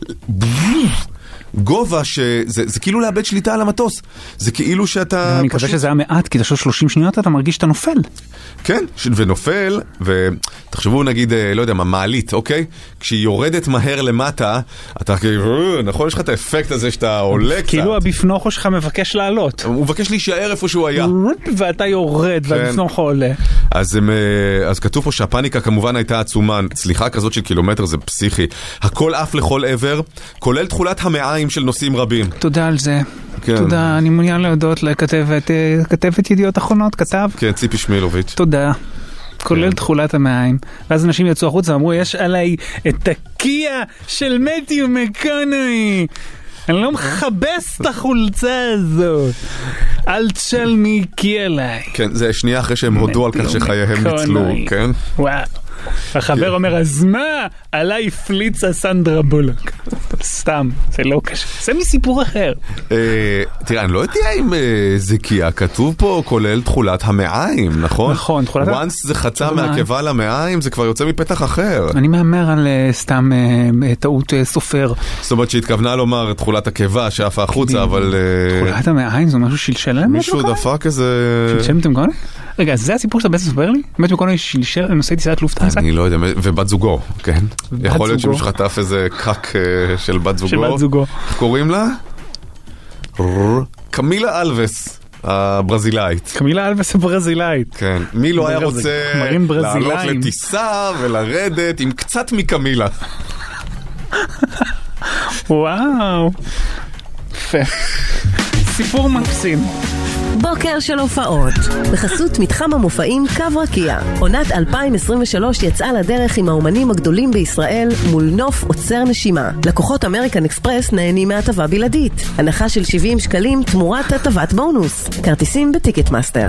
גובה שזה זה כאילו לאבד שליטה על המטוס. זה כאילו שאתה... אני מקווה שזה היה מעט, כי תשאול שלושים שניות אתה מרגיש שאתה נופל. כן, ונופל, ותחשבו נגיד, לא יודע מה, מעלית, אוקיי? כשהיא יורדת מהר למטה, אתה כאילו, נכון, יש לך את האפקט הזה שאתה עולה קצת. כאילו הבפנוכו שלך מבקש לעלות. הוא מבקש להישאר איפה שהוא היה. ואתה יורד, והבפנוכו עולה. אז, הם, אז כתוב פה שהפאניקה כמובן הייתה עצומה, צליחה כזאת של קילומטר זה פסיכי. הכל אף לכל עבר, כולל תחולת המעיים של נושאים רבים. תודה על זה. כן. תודה, אני מעוניין להודות לכתבת, כתבת ידיעות אחרונות, כתב. כן, ציפי שמילוביץ'. תודה. כולל תחולת המעיים. ואז אנשים יצאו החוץ ואמרו, יש עליי את הקיה של מת'יו מקונוהי. אני לא מחבס את החולצה הזאת. אל תשאל מי קיה עליי. כן, זה שנייה אחרי שהם הודו על כך שחייהם ניצלו, כן? וואו. החבר אומר, אז מה? עליי פליצה סנדרה בולוק. סתם, זה לא קשה. זה מסיפור אחר. תראה, אני לא יודע אם זה כי הכתוב פה כולל תחולת המעיים, נכון? נכון, תחולת המעיים. once זה חצה מהקיבה למעיים, זה כבר יוצא מפתח אחר. אני מאמר על סתם טעות סופר. זאת אומרת שהתכוונה לומר תחולת הקיבה שאפה החוצה, אבל... תחולת המעיים זה משהו שלשל? מישהו דפק איזה... שלשל מתיו מקונוהי? רגע, זה הסיפור שאתה בעצם סופר לי? מתיו מקונוהי שלשל נושא טיסת לופטהנזה? אני לא יודע, ובת זוגו, כן? יכול להיות שמישהו חטף איזה קק של בת זוגו. של בת זוגו. איך קוראים לה? קמילה אלבס, הברזילאית. קמילה אלבס הברזילאית. כן. מי לא היה רוצה לעלות לטיסה ולרדת עם קצת מקמילה? וואו. יפה. סיפור מקסים. בוקר של הופעות. בחסות מתחם המופעים קו רקיע. עונת אלפיים עשרים ושלוש יצאה לדרך עם האומנים הגדולים בישראל מול נוף עוצר נשימה. לקוחות אמריקן אקספרס נהנים מהטבה בלעדית. הנחה של שבעים שקלים תמורת הטבת בונוס. כרטיסים בטיקט מאסטר.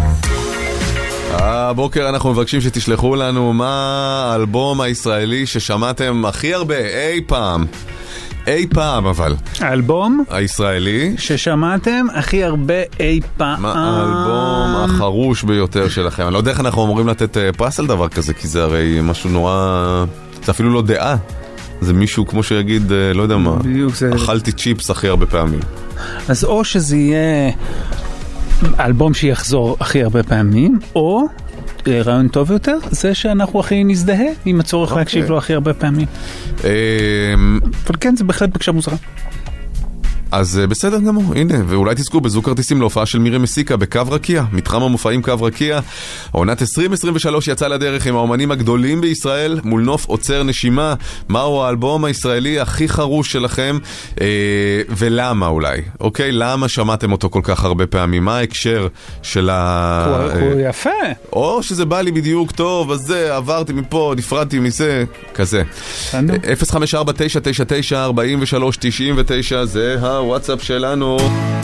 הבוקר אנחנו מבקשים שתשלחו לנו מה האלבום הישראלי ששמעתם הכי הרבה אי פעם. אי פעם אבל. האלבום? הישראלי. ששמעתם הכי הרבה אי פעם. מה האלבום החרוש ביותר שלכם? אני לא יודע איך אנחנו אמורים לתת פרס על דבר כזה, כי זה הרי משהו נורא... זה אפילו לא דעה. זה מישהו כמו שיגיד, לא יודע מה, זה... אכלתי צ'יפס הכי הרבה פעמים. אז או שזה יהיה אלבום שיחזור הכי הרבה פעמים, או רעיון טוב יותר, זה שאנחנו הכי נזדהה עם הצורך okay. להקשיב לו הכי הרבה פעמים. אבל כן, זה בהחלט בקשה מוזרה. אז בסדר גמור, הנה, ואולי תזכו בזוג כרטיסים להופעה של מירי מסיקה בקו רקיע, מתחם המופעים קו רקיע. העונת עשרים עשרים ושלוש יצאה לדרך עם האומנים הגדולים בישראל, מול נוף עוצר נשימה. מהו האלבום הישראלי הכי חרוש שלכם, אה, ולמה אולי? אוקיי, למה שמעתם אותו כל כך הרבה פעמים? מה ההקשר של ה... הוא, אה, הוא יפה. או שזה בא לי בדיוק טוב, אז זה, עברתי מפה, נפרדתי מזה, כזה. אפס חמש ארבע תשע תשע תשע ארבע שלוש תשע תשע זה ה... וואטסאפ שלנו.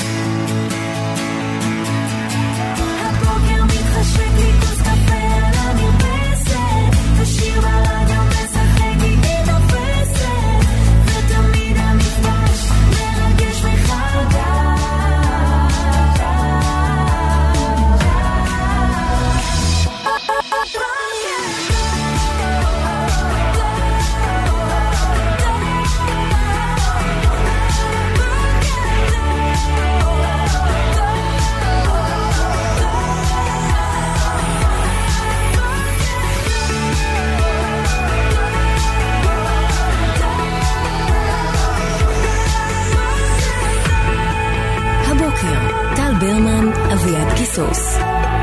Kisos.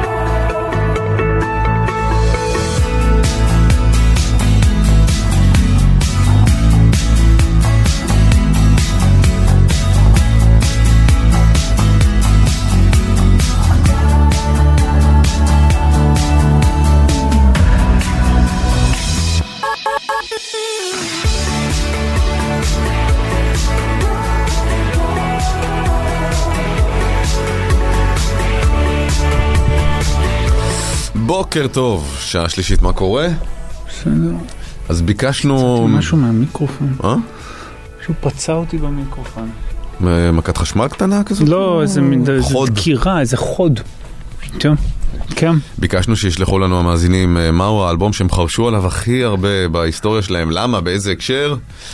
בוקר טוב, שעה שלישית, מה קורה? בסדר. אז ביקשנו... משהו מהמיקרופון. אה? שהוא פצע אותי במיקרופון. מכת חשמל קטנה כזאת? לא, איזה דקירה, איזה חוד. טוב, כן. ביקשנו שישלחו לנו המאזינים מהו האלבום שהם חרשו עליו הכי הרבה בהיסטוריה שלהם, למה, באיזה הקשר?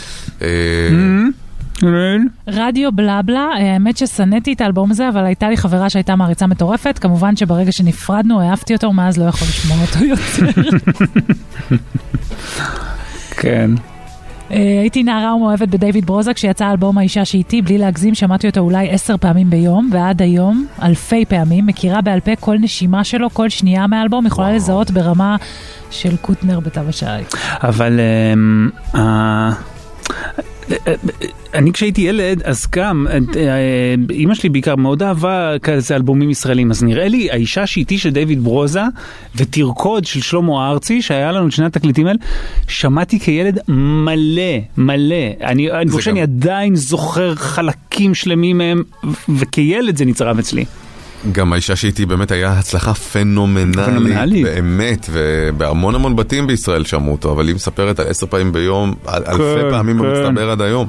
רדיו בלבלה, האמת שסניתי את האלבום הזה, אבל הייתה לי חברה שהייתה מעריצה מטורפת, כמובן שברגע שנפרדנו העפתי אותו, מאז לא יכול לשמוע אותו יותר. כן. הייתי נערה ומאוהבת בדיוויד ברוזה, כשיצא האלבום האישה שאיתי, בלי להגזים, שמעתי אותו אולי עשר פעמים ביום, ועד היום, אלפי פעמים, מכירה בעל פה כל נשימה שלו, כל שנייה מהאלבום, יכולה לזהות ברמה של קוטנר בתו השי. אבל... אני כשהייתי ילד, אז גם, אמא שלי בעיקר מאוד אהבה כזה אלבומים ישראלים, אז נראה לי האישה שאיתי של דיוויד ברוזה ותרקוד של שלמה ארצי, שהיה לנו את שני התקליטים האלה, שמעתי כילד מלא, מלא. אני חושב שאני עדיין זוכר חלקים שלמים מהם, וכילד זה נצרב אצלי. גם האישה שאיתי באמת היה הצלחה פנומנלית, באמת, ובהמון המון בתים בישראל שמעו אותו, אבל היא מספרת על עשר פעמים ביום, על אלפי פעמים במצטבר עד היום.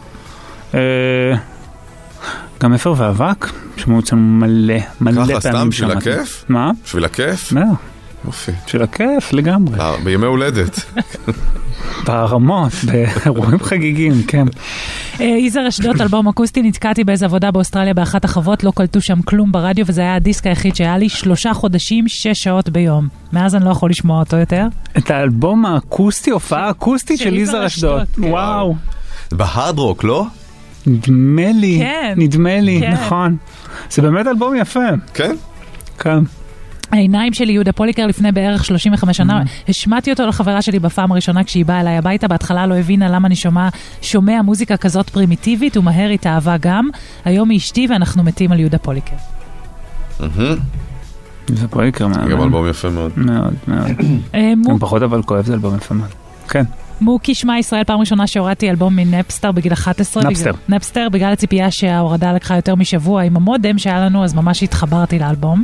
גם אפר ואבק, שמעו אצלנו מלא, מלא פעמים שמעתי. ככה סתם, בשביל הכיף? מה? בשביל הכיף? מה? יופי. בשביל הכיף, לגמרי. בימי הולדת. ברמות, באירועים חגיגים, כן. יזהר אשדוד, אלבום אקוסטי, נתקעתי באיזו עבודה באוסטרליה באחת החוות, לא קלטו שם כלום ברדיו, וזה היה הדיסק היחיד שהיה לי שלושה חודשים, שש שעות ביום. מאז אני לא יכול לשמוע אותו יותר. את האלבום האקוסטי, הופעה אקוסטית של יזהר אשדוד. וואו. בהארד רוק, לא? נדמה לי, כן. נדמה לי, נכון. זה באמת אלבום יפה. כן? כן. העיניים שלי, יהודה פוליקר, לפני בערך שלושים וחמש שנה, השמעתי אותו לחברה שלי בפעם הראשונה כשהיא באה אליי הביתה, בהתחלה לא הבינה למה אני שומע, שומע מוזיקה כזאת פרימיטיבית, ומהר התאהבה גם. היום היא אשתי ואנחנו מתים על יהודה פוליקר. זה פרויקר מאוד. גם אלבום יפה מאוד. מאוד, מאוד. גם פחות אבל כואב זה אלבום יפה מאוד. כן. מוקי שמע ישראל, פעם ראשונה שהורדתי אלבום מנפסטר בגיל אחת עשרה. נפסטר. נפסטר, בגלל הציפייה שההורדה לקחה יותר משבוע עם המודם שהיה לנו, אז ממש התחברתי לאלבום.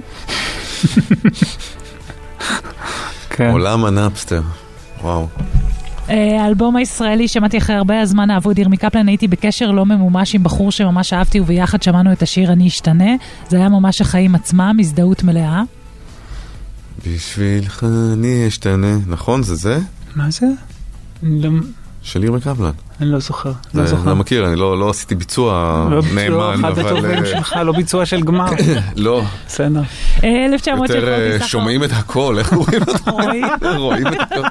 עולם הנפסטר. וואו. האלבום הישראלי שמעתי אחרי הרבה הזמן האבוד ירמי קפלן, הייתי בקשר לא ממומש עם בחור שממש אהבתי וביחד שמענו את השיר אני אשתנה. זה היה ממש החיים עצמם, הזדהות מלאה. בשבילך אני אשתנה. נכון, זה זה? מה זה? של ירמי קפלן. אני לא זוכר. אני לא מכיר, אני לא עשיתי ביצוע נאמן. לא ביצוע אחד הטובים שלך, לא ביצוע של גמר. לא. בסדר. יותר שומעים את הכל, איך רואים את הכל? רואים את הכל.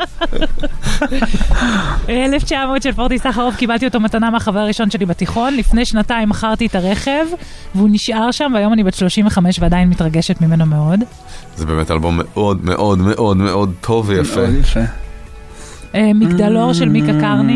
אלף תשע מאות של פורטי סחרוף, קיבלתי אותו מתנה מהחבר הראשון שלי בתיכון. לפני שנתיים מכרתי את הרכב, והוא נשאר שם, והיום אני בת שלושים וחמש ועדיין מתרגשת ממנו מאוד. זה באמת אלבום מאוד מאוד מאוד מאוד טוב ויפה. מאוד יפה. מגדלור של מיקה קרני.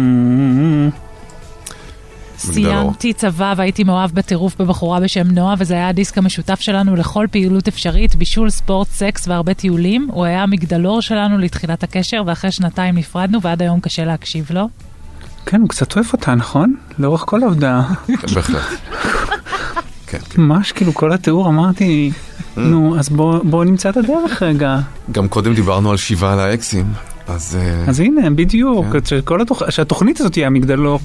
סיימתי צבא והייתי מאוהב בטירוף בבחורה בשם נועה, וזה היה הדיסק המשותף שלנו לכל פעילות אפשרית, בישול, ספורט, סקס והרבה טיולים. הוא היה המגדלור שלנו לתחילת הקשר, ואחרי שנתיים נפרדנו ועד היום קשה להקשיב לו. כן, הוא קצת אוהב אותה, נכון? לאורך כל העבודה. בהחלט. ממש כאילו כל התיאור אמרתי, נו, אז בואו נמצא את הדרך רגע. גם קודם דיברנו על שבעה על האקסים. אז, אז הנה, בדיוק, שהתוכנית הזאת תהיה המגדלור.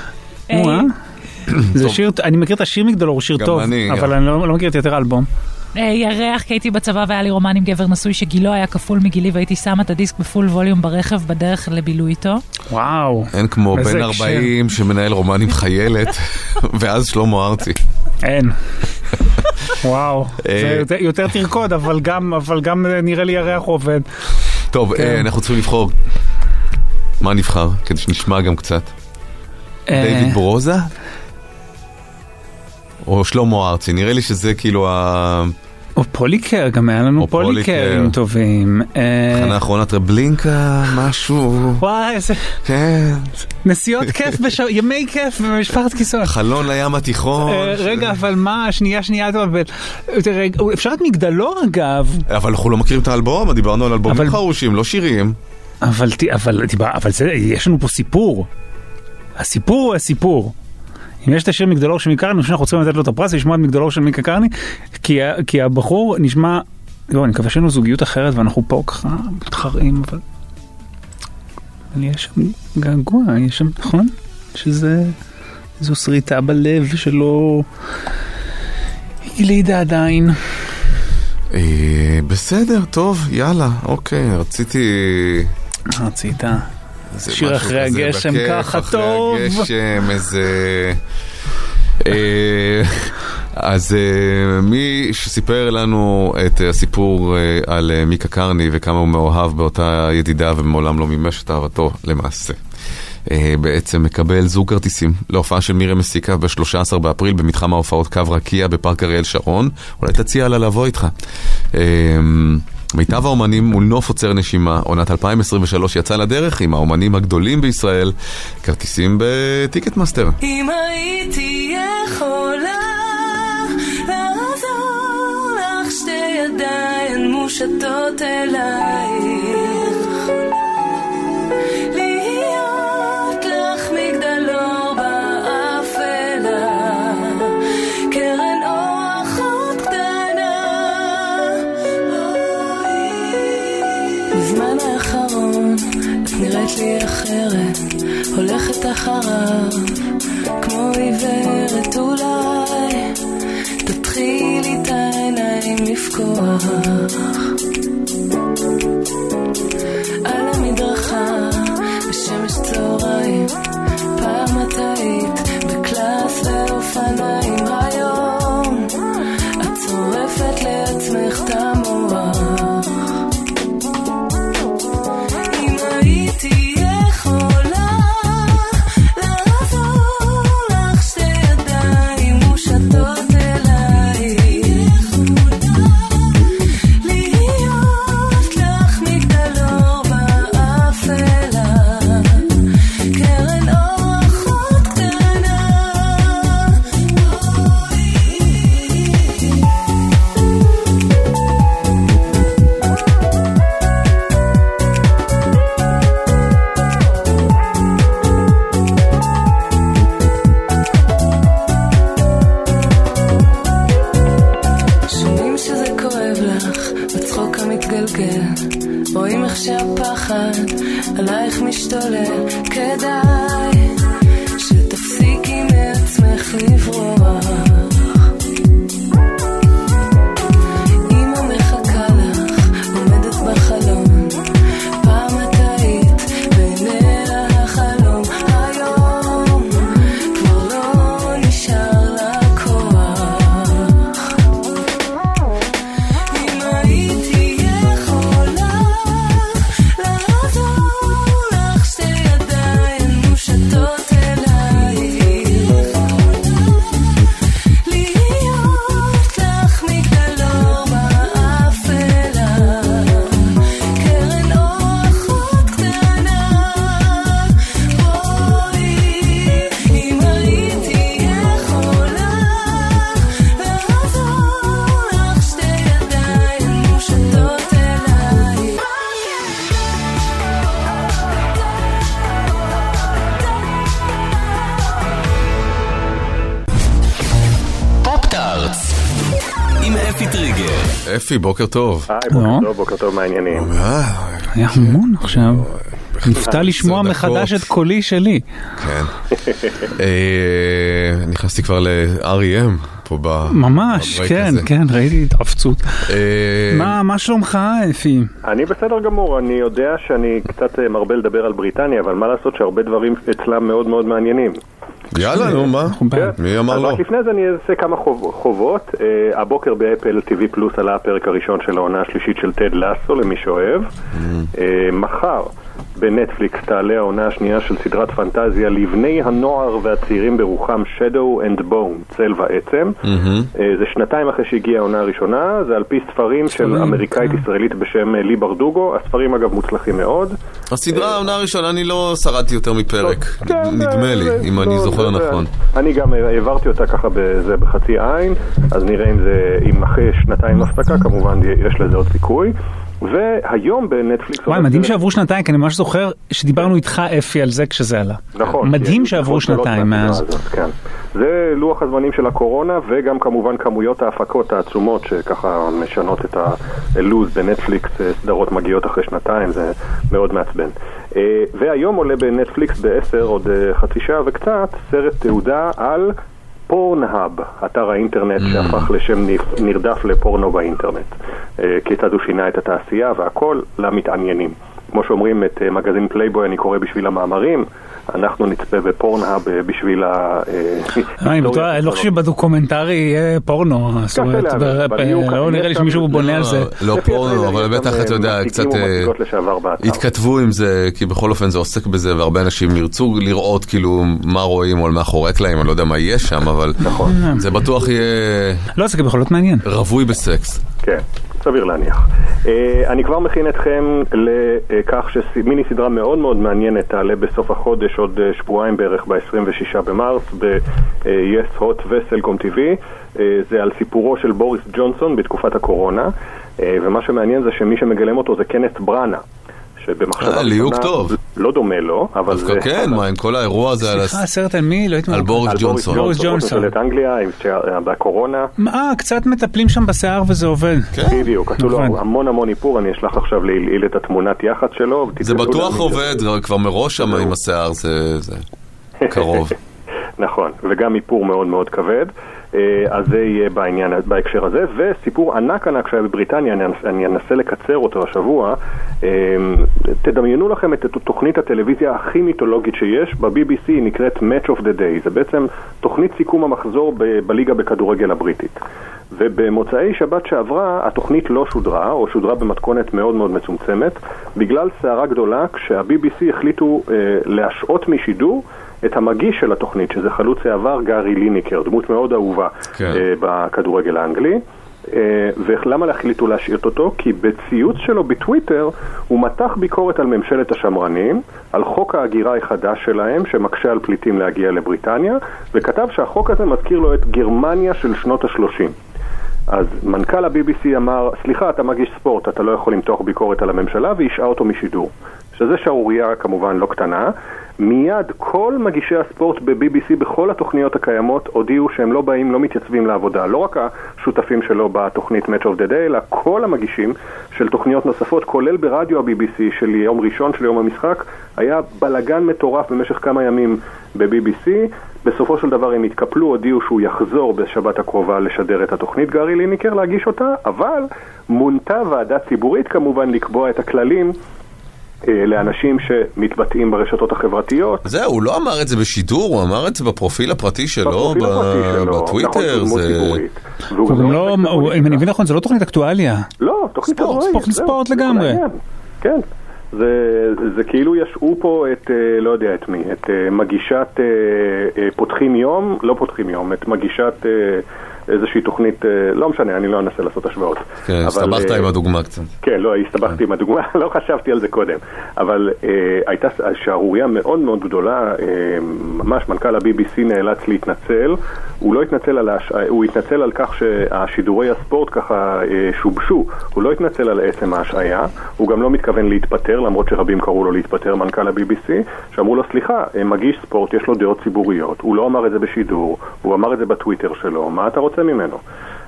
זה שיר, אני מכיר את השיר מגדלור, הוא שיר טוב, אבל אני לא מכיר את יותר האלבום. ירח, כי הייתי בצבא והיה לי רומן עם גבר נשוי שגילו היה כפול מגילי, והייתי שמה את הדיסק בפול ווליום ברכב בדרך לבילוי איתו. וואו. אין כמו בן ארבעים שמנהל רומן עם חיילת, ואז שלמה ארצי. אין. וואו. זה יותר תרקוד, אבל גם נראה לי ירח עובד. טוב, אנחנו צריכים לבחור. מה נבחר? כדי שנשמע גם קצת. דיוויד ברוזה? או שלמה ארצי? נראה לי שזה כאילו ה... או פוליקר, גם היה לנו פוליקרים טובים. תחנה האחרונה טרבלינקה, משהו... וואי, איזה... כן. נסיעות כיף, ימי כיף במשפחת כיסון. חלון לים התיכון. רגע, אבל מה? שנייה, שנייה, אפשר את מגדלור אגב. אבל אנחנו לא מכירים את האלבום, דיברנו על אלבומים חרושים, לא שירים. אבל יש לנו פה סיפור. הסיפור הוא הסיפור. אם יש את השיר מגדלור של מיקה קרני, אנחנו צריכים לתת לו את הפרס, לשמוע את מגדלור של מיקה קרני, כי, כי הבחור נשמע, לא, אני מקווה שאין זוגיות אחרת, ואנחנו פה ככה מתחרעים, אבל... אבל יש שם געגוע, יש שם, נכון? שזה... זו שריטה בלב שלא... היא לידה עדיין. בסדר, טוב, יאללה, אוקיי, רציתי... רצית... שיר אחרי הגשם ככה טוב. אחרי הגשם, איזה... אז מי שסיפר לנו את הסיפור על מיקה קרני וכמה הוא מאוהב באותה ידידה ומעולם לא מימש את אהבתו למעשה, בעצם מקבל זוג כרטיסים להופעה של מירי מסיקה ב-שלושה עשר באפריל במתחם ההופעות קו רקיע בפארק אריאל שרון. אולי תציע לה לבוא איתך. מיטב האומנים מול נוף עוצר נשימה, עונת אלפיים עשרים ושלוש יצא לדרך עם האומנים הגדולים בישראל. כרטיסים בטיקט מאסטר. אם הייתי יכולה לעזור לך שתי ידיים מושטות אלייך, להיות לך מגדלור באפלה, קרן אור אחות קטנה. בזמן האחרון את נראית לי אחרת, הולכת אחריו כמו עיוורת, אולי תתחילי את העיניים לפקוח על המדרכה בשמש צהריים. פעם את היית בקלאס ואופניים, היום את צורפת לעצמך את המוח. אם הייתי יכולה לעזור לך שתי ידיים מושטות אלייך, להיות איך שהפחד עלייך משתולל, כדאי שתפסיקי מעצמך לברוח. אמא מחכה לך, עומדת בחלון, פעם את היית בעיניה החלום, היום כבר לא נשאר לה כוח. אם הייתי יכולה לעזור לך, שתי ידיים מושטות אלייך, להיות לך מגדלור באפלה, קרן אור אחות קטנה. בואי, אם הייתי יכולה לעזור לך, שתי ידיים מושטות אלייך. פופ-טארטס עם אפי טריגר. אפי, בוקר טוב. היי, בוקר טוב, בוקר טוב, מעניינים. היה המון עכשיו. נפתע לשמוע מחדש את קולי שלי. כן. אה, נכנסתי כבר ל-אר אי אם פה ב... ממש, בברייק כן, הזה. כן, ראיתי התאפצות. אה, מה, מה שלומך, אפי? אני בסדר גמור, אני יודע שאני קצת אה, מרבה לדבר על בריטניה, אבל מה לעשות שהרבה דברים אצלם מאוד מאוד מעניינים. יאללה, נו, מה? כן. מי אמר אז לא? רק לפני זה אני אעשה כמה חוב, חובות. אה, הבוקר באפל טי וי פלוס עלה הפרק הראשון של העונה השלישית של טד לסו, למי שאוהב. אה, מחר בנטפליקס תעלה העונה השנייה של סדרת פנטזיה לבני הנוער והצעירים ברוחם Shadow and Bone, צל ועצם. אה, זה שנתיים אחרי שהגיעה העונה הראשונה, זה על פי ספרים של אמריקאית ישראלית בשם אה, לי ברדוגו. הספרים אגב מוצלחים מאוד. הסדרה העונה הראשונה אני לא שרדתי יותר מפרק, נדמה לי, זה- אם אני לא, זוכר זה- נכון. אני גם העברתי אותה ככה בזה בחצי עין, אז נראה אם זה, אם אחרי שנתיים הפסקה כמובן יש לזה עוד סיכוי. והיום בנטפליקס... וואי, מדהים שעברו שנתיים, כי אני ממש זוכר שדיברנו איתך, אפי, על זה כשזה עלה. נכון. מדהים כי- שעברו נכון, שנתיים מהסדרה מאז. הזאת, כן. זה לוח הזמנים של הקורונה, וגם כמובן כמויות ההפקות העצומות שככה משנות את הלוז בנטפליקס, סדרות מגיעות אחרי שנתיים, זה מאוד מעצבן. אה, והיום עולה בנטפליקס בעשר, עוד אה, חצי שעה וקצת, סרט תעודה על פורנהאב, אתר האינטרנט שהפך לשם נפ- נרדף לפורנו באינטרנט. אה, כיצד הוא שינה את התעשייה והכל למתעניינים. כמו שאומרים, את אה, מגזין פלייבוי אני קורא בשביל המאמרים, אנחנו נצפה בפורנהאב אה, בשביל ה... אה, אני בטוח, אני לא חושב שבדוקומנטרי יהיה פורנו, זאת אומרת, להבין, ב- אבל ב- יהיו- לא נראה לי שמישהו בונה על זה. לא פורנו, אבל בטח אתה יודע, קצת התכתבו עם זה, כי בכל אופן זה עוסק בזה, והרבה אנשים ירצו לראות כאילו מה רואים או מאחורי קלעים, אני לא יודע מה יהיה שם, אבל זה בטוח יהיה... לא, זה יכול להיות מעניין. רווי בסקס. כן, סביר להניח. Uh, אני כבר מכין אתכם לכך שמיני סדרה מאוד מאוד מעניינת תעלה בסוף החודש, עוד uh, שבועיים בערך, ב-עשרים ושישה במרס, ב-Yes Hot וסלקום טי וי. Uh, זה על סיפורו של בוריס ג'ונסון בתקופת הקורונה, uh, ומה שמעניין זה שמי שמגלם אותו זה קנת בראנה. אה, ליהוק טוב. לא דומה לו, אבל זה... דווקא כן, מה, עם כל האירוע הזה על... סליחה, הסרט על מי? לא הייתי על בוריס ג'ונסון. בוריס ג'ונסון. את אנגליה, בקורונה. אה, קצת מטפלים שם בשיער וזה עובד. בדיוק, עשו לו המון המון איפור, אני אשלח עכשיו להילעיל את התמונת יח"צ שלו. זה בטוח עובד, כבר מראש שם עם השיער, זה קרוב. נכון, וגם איפור מאוד מאוד כבד. אז זה יהיה בעניין, בהקשר הזה. וסיפור ענק ענק שהיה בבריטניה, אני, אני אנסה לקצר אותו השבוע. תדמיינו לכם את תוכנית הטלוויזיה הכי מיתולוגית שיש, ב-בי בי סי נקראת Match of the Day. זה בעצם תוכנית סיכום המחזור ב- בליגה בכדורגל הבריטית. ובמוצאי שבת שעברה התוכנית לא שודרה, או שודרה במתכונת מאוד מאוד מצומצמת, בגלל סערה גדולה כשה-בי בי סי החליטו אה, להשעות משידור את המגיש של התוכנית, שזה חלוץ העבר גארי ליניקר, דמות מאוד אהובה כן. אה, בכדורגל האנגלי. אה, ולמה להחליטו להשאיר אותו? כי בציוץ שלו בטוויטר הוא מתח ביקורת על ממשלת השמרנים, על חוק ההגירה החדש שלהם שמקשה על פליטים להגיע לבריטניה, וכתב שהחוק הזה מזכיר לו את גרמניה של שנות השלושים. אז מנכ"ל ה-בי בי סי אמר, סליחה, אתה מגיש ספורט, אתה לא יכול למתוח ביקורת על הממשלה, והשעה אותו משידור. שזה שערוריה כמובן לא קטנה. מיד כל מגישי הספורט ב-בי בי סי בכל התוכניות הקיימות הודיעו שהם לא באים, לא מתייצבים לעבודה. לא רק השותפים שלו בתוכנית Match of the Day, אלא כל המגישים של תוכניות נוספות, כולל ברדיו ה-בי בי סי של יום ראשון של יום המשחק, היה בלגן מטורף במשך כמה ימים ב-בי בי סי. בסופו של דבר הם התקפלו, הודיעו שהוא יחזור בשבת הקרובה לשדר את התוכנית גרי ליניקר, להגיש אותה, אבל מונתה ועדה ציבורית כמובן לקבוע את הכללים לאנשים שמתבטאים ברשתות החברתיות. זהו, הוא לא אמר את זה בשידור, הוא אמר את זה בפרופיל הפרטי שלו, בטוויטר. אם אני מבין נכון, זה לא תוכנית אקטואליה. לא, תוכנית ספורט לספורט לגמרי. כן. זה, זה כאילו ישעו פה את, לא יודע את מי, את מגישת פותחים יום, לא פותחים יום, את מגישת איזושהי תוכנית, לא משנה, אני לא אנסה לעשות השוואות. כן, הסתבכת עם הדוגמה קצת. כן, לא, הסתבכתי עם הדוגמה, לא חשבתי על זה קודם. אבל הייתה שערוריה מאוד מאוד גדולה, ממש מנכ"ל ה-בי בי סי נאלץ להתנצל, הוא לא התנצל על, הוא התנצל על כך שהשידורי הספורט ככה שובשו, הוא לא התנצל על עצם ההשעיה, הוא גם לא מתכוון להתפטר, למרות שרבים קראו לו להתפטר, מנכ"ל ה-בי בי סי, שאמרו לו, סליחה, מגיש ספורט, יש לו דעות ציבוריות, הוא לא אמר את זה בשידור, הוא אמר את זה בטוויטר שלו, מה אתה רוצה ממנו?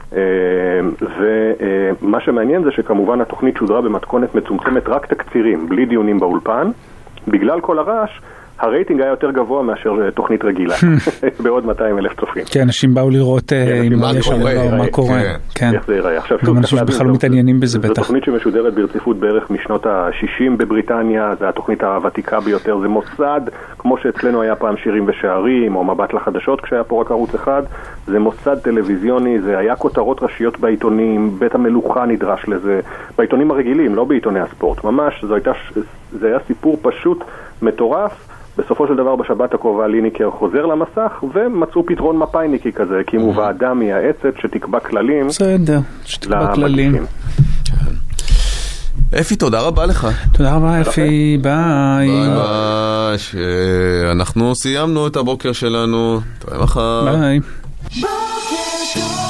ומה שמעניין זה שכמובן התוכנית שודרה במתכונת מצומצמת רק תקצירים, בלי דיונים באולפן, בגלל כל הרעש, הרייטינג היה יותר גבוה מאשר תוכנית רגילה, בעוד מאתיים אלף צופים. כן, אנשים באו לראות מה קורה. איך זה ייראה. גם אנשים בכלל לא מתעניינים בזה בטח. זו תוכנית שמשודרת ברציפות בערך משנות ה-שישים בבריטניה, זו התוכנית הוותיקה ביותר, זה מוסד, כמו שאצלנו היה פעם שירים ושערים, או מבט לחדשות כשהיה פה רק ערוץ אחד, זה מוסד טלוויזיוני, זה היה כותרות ראשיות בעיתונים, בית המלוכה נדרש לזה, בעיתונים הרגילים, לא בעיתוני הספורט. ממש, זה היה סיפור פשוט מטורף. בסופו של דבר בשבת הקרובה ליניקר חוזר למסך ומצאו פתרון מפאיניקי כזה, כי הוא ועדה מייעצת שתקבע כללים. בסדר, שתקבע כללים. אפי, תודה רבה לך. תודה רבה אפי, ביי. ביי ביי. אנחנו סיימנו את הבוקר שלנו. תראה מחר. ביי. בוקר טוב